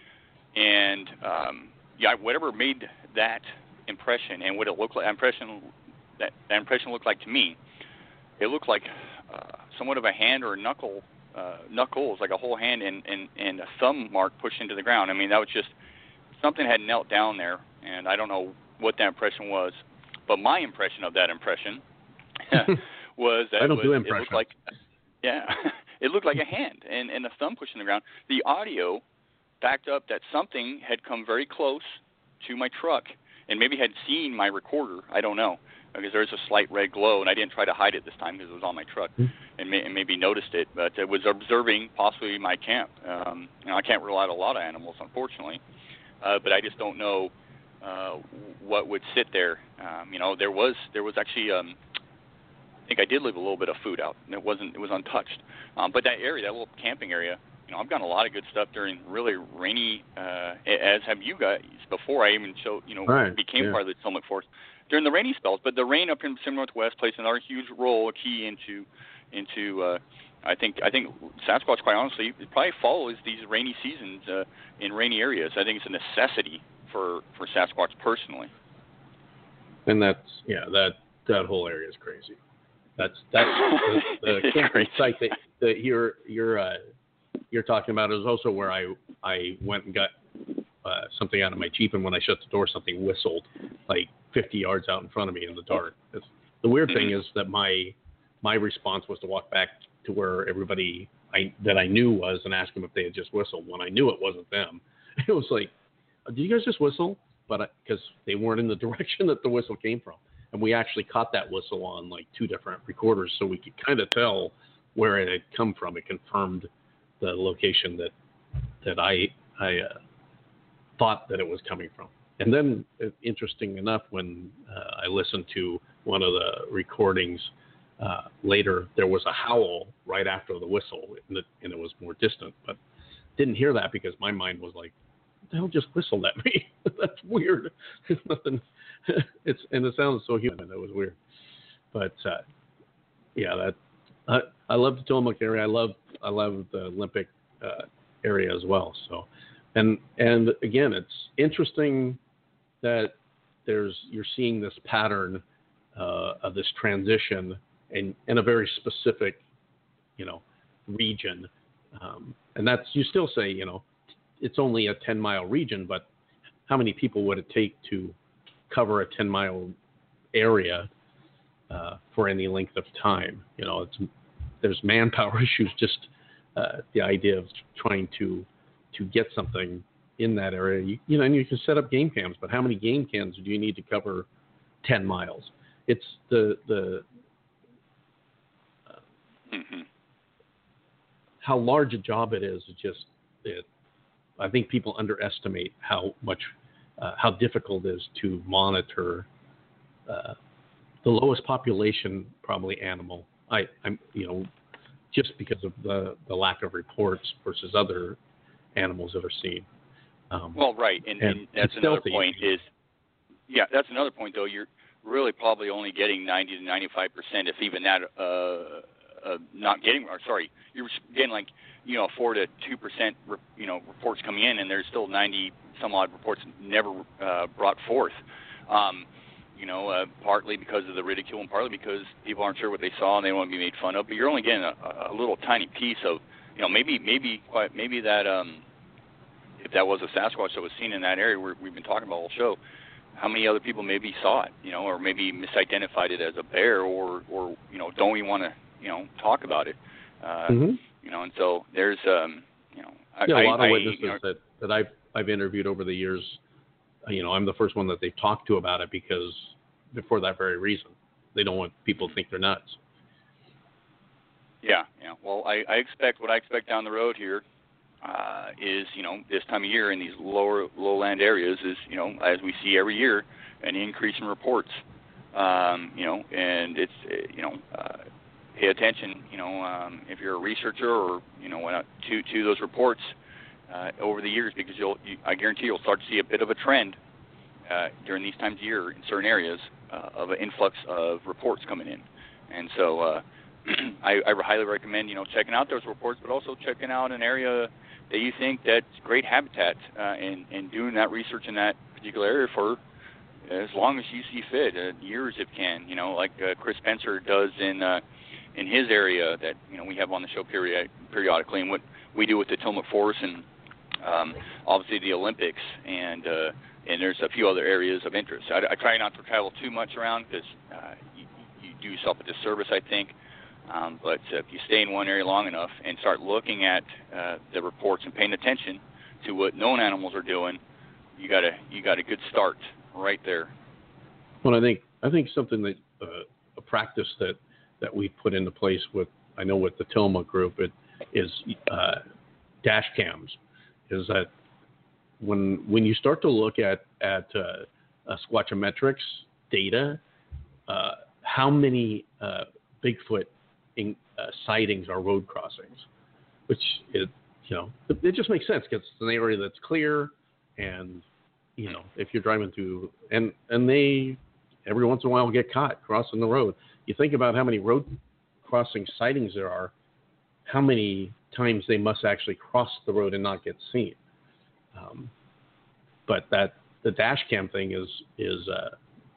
and um, yeah, whatever made that impression and what it looked like, impression that that impression looked like to me, it looked like uh, somewhat of a hand or a knuckle, uh, knuckles, like a whole hand and, and, and a thumb mark pushed into the ground. I mean, that was just, something had knelt down there, and I don't know what that impression was, but my impression of that impression was that I don't it, was, do it impressions. looked like, yeah, it looked like a hand and, and a thumb pushing the ground. The audio backed up that something had come very close to my truck and maybe had seen my recorder. I don't know, because there's a slight red glow, and I didn't try to hide it this time because it was on my truck, mm-hmm. and, may, and maybe noticed it, but it was observing possibly my camp. Um, you know, I can't rule out a lot of animals, unfortunately, uh, but I just don't know uh, what would sit there. Um, you know, there was there was actually, um, I think I did leave a little bit of food out, and it wasn't it was untouched. Um, but that area, that little camping area, you know, I've gotten a lot of good stuff during really rainy, uh, as have you guys before I even showed, you know, right. became yeah. part of the Tillamook Forest during the rainy spells. But the rain up in the Pacific Northwest plays another huge role, a key into, into. Uh, I think I think Sasquatch, quite honestly, it probably follows these rainy seasons uh, in rainy areas. I think it's a necessity for, for Sasquatch personally. And that's yeah, that that whole area is crazy. That's that's the, the camping site that, that you're you're uh, you're talking about is also where I I went and got uh, something out of my Jeep, and when I shut the door, something whistled like fifty yards out in front of me in the dark. It's, the weird thing is that my my response was to walk back to where everybody I that I knew was and ask them if they had just whistled. When I knew it wasn't them, it was like, "Did you guys just whistle?" But because they weren't in the direction that the whistle came from. And we actually caught that whistle on like two different recorders, so we could kind of tell where it had come from. It confirmed the location that that I I uh, thought that it was coming from. And then, uh, interesting enough, when uh, I listened to one of the recordings uh, later, there was a howl right after the whistle, and it, and it was more distant. But didn't hear that because my mind was like, "What the hell just whistled at me?" That's weird. It's nothing. It's and it sounds so human. It was weird, but uh, yeah, that I, I love the Tillamook area. I love I love the Olympic uh, area as well. So, and and again, it's interesting that there's you're seeing this pattern uh, of this transition in in a very specific, you know, region, um, and that's you still say you know it's only a ten mile region, but how many people would it take to cover a ten mile area uh, for any length of time? You know, it's there's manpower issues. Just uh, the idea of trying to to get something in that area. You, you know, and you can set up game cams, but how many game cams do you need to cover ten miles? It's the the uh, mm-hmm. how large a job it is. It just, it, I think people underestimate how much, uh, how difficult it is to monitor uh, the lowest population probably animal. I, I'm, you know, just because of the, the lack of reports versus other animals that are seen. Um, well, right, and, and, and that's it's another stealthy. point is, yeah, that's another point though. You're really probably only getting ninety to ninety-five percent, if even that, uh, uh, not getting, or sorry, you're getting like, you know, four to two percent, you know, reports coming in, and there's still ninety some odd reports never uh, brought forth. Um, you know, uh, partly because of the ridicule and partly because people aren't sure what they saw and they don't want to be made fun of. But you're only getting a, a little tiny piece of, you know, maybe maybe quite maybe that um, if that was a Sasquatch that was seen in that area where we've been talking about all show, how many other people maybe saw it, you know, or maybe misidentified it as a bear, or or you know, don't even want to, you know, talk about it, uh, mm-hmm. you know, and so there's um, you know, I, yeah, a lot I, of witnesses I, you know, that, that I've I've interviewed over the years. You know, I'm the first one that they've talked to about it because, for that very reason, they don't want people to think they're nuts. Yeah, yeah. Well, I, I expect what I expect down the road here uh, is, you know, this time of year in these lower lowland areas is, you know, as we see every year, an increase in reports. Um, you know, and it's, you know, uh, pay attention. You know, um, if you're a researcher or you know, to to those reports. Uh, over the years, because you'll, you, I guarantee you'll start to see a bit of a trend uh, during these times of year in certain areas uh, of an influx of reports coming in. And so uh, I, I highly recommend, you know, checking out those reports, but also checking out an area that you think that's great habitat uh, and, and doing that research in that particular area for as long as you see fit, uh, years if can, you know, like uh, Chris Spencer does in uh, in his area that, you know, we have on the show period, periodically, and what we do with the Tillamook Forest and Um, obviously the Olympics, and uh, and there's a few other areas of interest. I, I try not to travel too much around because uh, you, you do yourself a disservice, I think. Um, but uh, if you stay in one area long enough and start looking at uh, the reports and paying attention to what known animals are doing, you got a you got a good start right there. Well, I think I think something that uh, a practice that that we put into place with I know with the Tillamook group it is uh, dash cams. Is that when when you start to look at at uh, uh, Squatchometrics data, uh, how many uh, Bigfoot in, uh, sightings are road crossings, which it you know it, it just makes sense because it's an area that's clear, and you know if you're driving through and and they every once in a while get caught crossing the road. You think about how many road crossing sightings there are, how many times they must actually cross the road and not get seen. Um, but that the dash cam thing is is uh,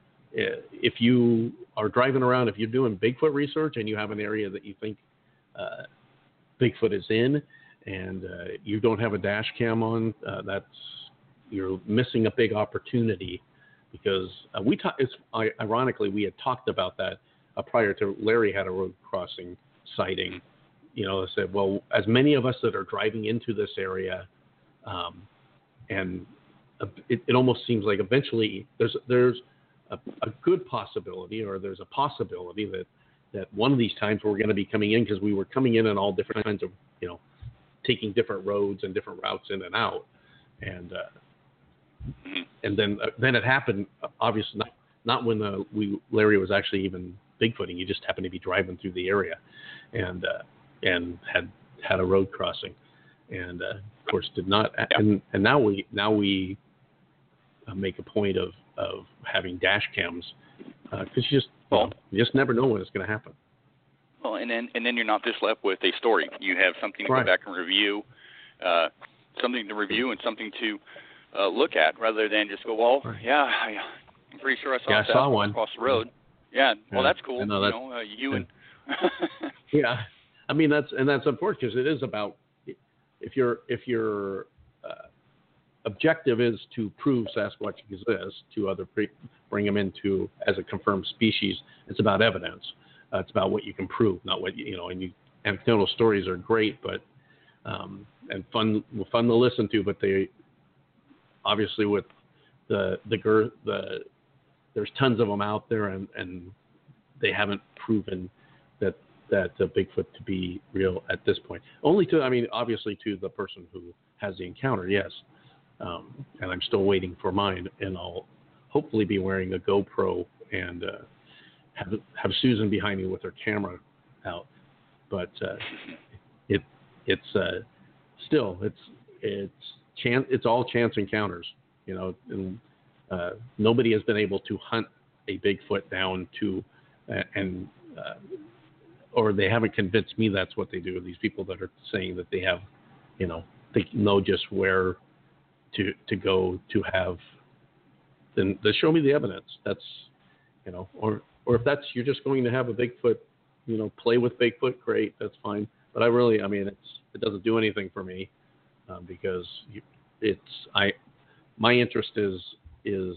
if you are driving around, if you're doing Bigfoot research and you have an area that you think uh, Bigfoot is in, and uh, you don't have a dash cam on, uh, that's you're missing a big opportunity because uh, we ta- it's ironically we had talked about that uh, prior to Larry had a road crossing sighting. You know, they said, well, as many of us that are driving into this area, um, and it, it almost seems like eventually there's there's a, a good possibility, or there's a possibility that, that one of these times we're going to be coming in because we were coming in on all different kinds of, you know, taking different roads and different routes in and out, and uh, and then uh, then it happened. Obviously, not not when the, we Larry was actually even Bigfooting. He just happened to be driving through the area, and. Uh, and had had a road crossing, and uh, of course did not. Yeah. And, and now we now we uh, make a point of, of having dash cams because uh, you just well, you just never know when it's going to happen. Well, and then and then you're not just left with a story. You have something to right. go back and review, uh, something to review and something to uh, look at, rather than just go, well, right. yeah, I, I'm pretty sure I saw yeah, that I saw one across the road. Yeah, yeah. well, yeah. that's cool. Know, that's, you know, uh, you and yeah. I mean, that's and that's important because it is about if your if your uh, objective is to prove Sasquatch exists to other pre- bring them into as a confirmed species. It's about evidence. Uh, it's about what you can prove, not what you, you know. And you anecdotal stories are great, but um, and fun fun to listen to. But they obviously with the the girth the there's tons of them out there, and, and they haven't proven that that uh, Bigfoot to be real at this point. Only to, I mean, obviously to the person who has the encounter, yes. Um, and I'm still waiting for mine, and I'll hopefully be wearing a GoPro and uh, have have Susan behind me with her camera out. But uh, it it's uh, still it's it's chance it's all chance encounters, you know, and uh, nobody has been able to hunt a Bigfoot down to uh, and uh, or they haven't convinced me that's what they do. These people that are saying that they have, you know, they know just where to to go to have. Then, then show me the evidence. That's, you know, or or if that's you're just going to have a Bigfoot, you know, play with Bigfoot, great, that's fine. But I really, I mean, it's it doesn't do anything for me uh, because you, it's I my interest is is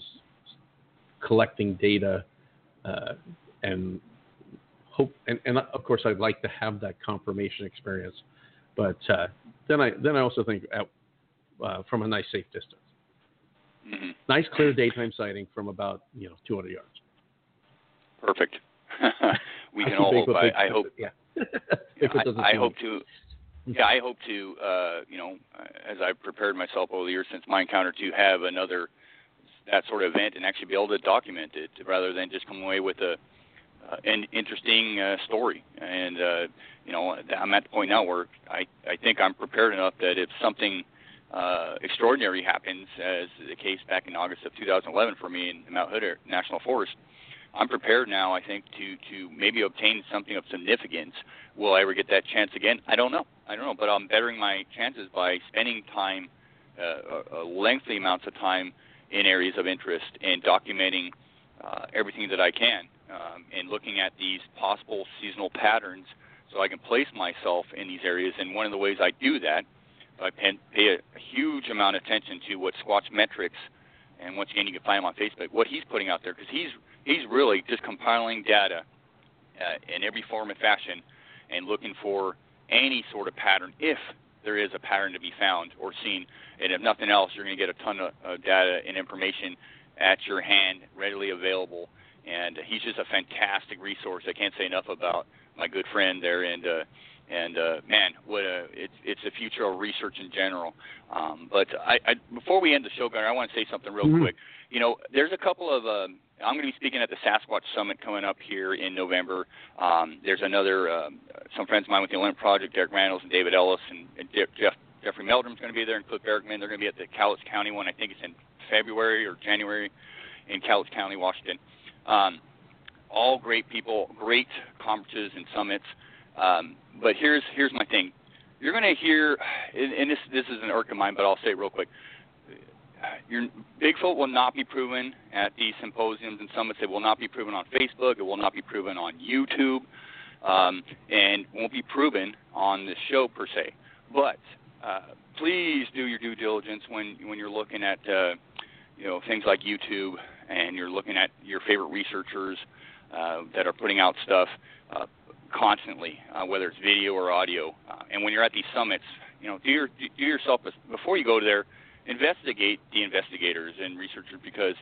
collecting data uh, and hope and, and of course I'd like to have that confirmation experience, but uh, then I then I also think at, uh, from a nice safe distance. Mm-hmm. Nice, clear daytime sighting from about, you know, two hundred yards. Perfect. we can all hope. I, I hope. Yeah. you know, I, I hope to. Yeah, I hope to. Uh, you know, as I've prepared myself over the years since my encounter, to have another that sort of event and actually be able to document it rather than just come away with a uh, an interesting uh, story. And uh, you know, I'm at the point now where I I think I'm prepared enough that if something Uh, extraordinary happens, as the case back in August of two thousand eleven for me in the Mount Hood National Forest, I'm prepared now, I think, to, to maybe obtain something of significance. Will I ever get that chance again? I don't know. I don't know, but I'm bettering my chances by spending time, uh, uh, lengthy amounts of time in areas of interest and documenting uh, everything that I can um, and looking at these possible seasonal patterns so I can place myself in these areas. And one of the ways I do that, I pay a huge amount of attention to what Squatch Metrics, and once again you can find him on Facebook, what he's putting out there, because he's he's really just compiling data uh, in every form and fashion and looking for any sort of pattern, if there is a pattern to be found or seen. And if nothing else, you're going to get a ton of uh, data and information at your hand, readily available. And uh, he's just a fantastic resource. I can't say enough about my good friend there, and uh, And uh, man, what a, it's it's the future of research in general. Um, but I, I, before we end the show, Gunnar, I want to say something real mm-hmm. quick. You know, there's a couple of um, I'm going to be speaking at the Sasquatch Summit coming up here in November. Um, there's another um, some friends of mine with the Olymp Project, Derek Randles and David Ellis, and, and Jeff Jeffrey Meldrum's going to be there, and Cliff Bergman. They're going to be at the Cowlitz County one. I think it's in February or January in Cowlitz County, Washington. Um, all great people, great conferences and summits. Um, but here's here's my thing. You're going to hear, and this this is an irk of mine, but I'll say it real quick. Your Bigfoot will not be proven at these symposiums and summits. It will not be proven on Facebook. It will not be proven on YouTube, um, and won't be proven on the show per se. But uh, please do your due diligence when when you're looking at uh, you know things like YouTube, and you're looking at your favorite researchers uh, that are putting out stuff. Uh, constantly, uh, whether it's video or audio. Uh, and when you're at these summits, you know, do, your, do yourself, before you go there, investigate the investigators and researchers, because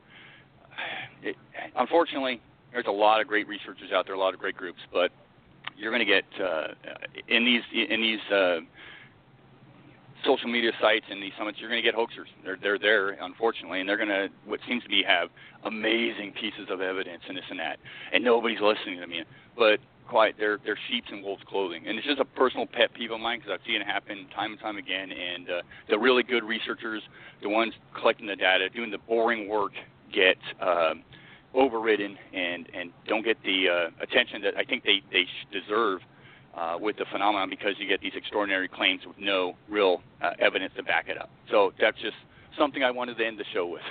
it, unfortunately, there's a lot of great researchers out there, a lot of great groups, but you're going to get, uh, in these, in these uh, social media sites and these summits, you're going to get hoaxers. They're, they're there, unfortunately, and they're going to, what seems to be, have amazing pieces of evidence and this and that, and nobody's listening to me. But quiet, they're they're sheep's and wolves clothing, and it's just a personal pet peeve of mine because I've seen it happen time and time again. And uh, the really good researchers, the ones collecting the data, doing the boring work, get uh, overridden and and don't get the uh, attention that I think they they deserve uh, with the phenomenon, because you get these extraordinary claims with no real uh, evidence to back it up. So that's just something I wanted to end the show with.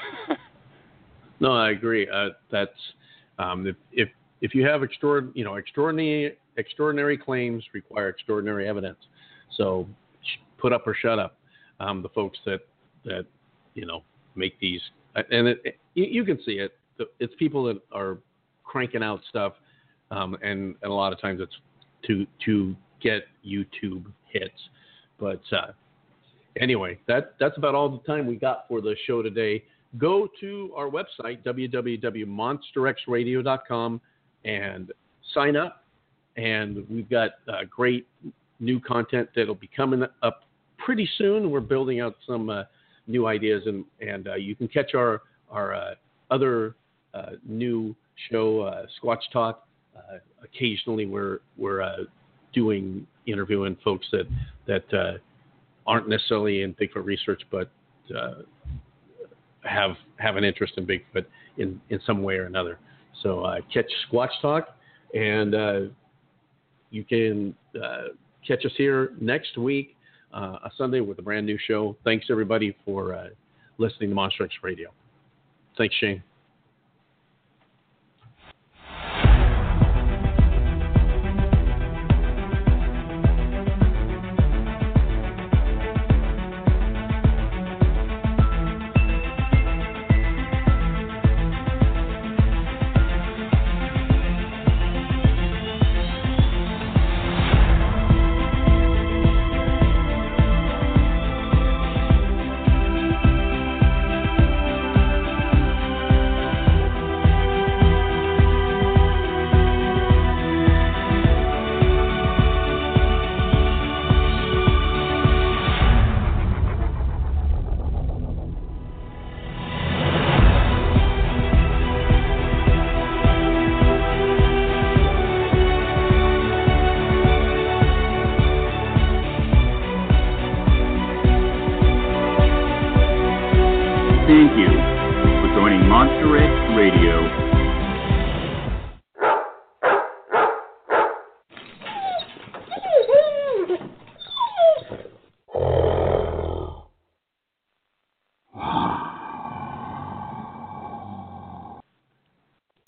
No, I agree. Uh, that's um, if if. If you have extraordinary, you know, extraordinary, extraordinary claims require extraordinary evidence. So, put up or shut up. Um, the folks that that you know make these, and it, it, you can see it. It's people that are cranking out stuff, um, and, and a lot of times it's to to get YouTube hits. But uh, anyway, that that's about all the time we got for the show today. Go to our website w w w dot monster x radio dot com and sign up and we've got uh, great new content that'll be coming up pretty soon. We're building out some uh, new ideas, and and uh, you can catch our our uh, other uh, new show, uh, Squatch Talk. Uh, occasionally, we're we're uh, doing interviewing folks that that uh, aren't necessarily in Bigfoot research, but uh, have have an interest in Bigfoot in, in some way or another. So uh, catch Squatch Talk, and uh, you can uh, catch us here next week, uh, a Sunday, with a brand new show. Thanks everybody for uh, listening to Monster X Radio. Thanks, Shane. Thank you for joining Monster X Radio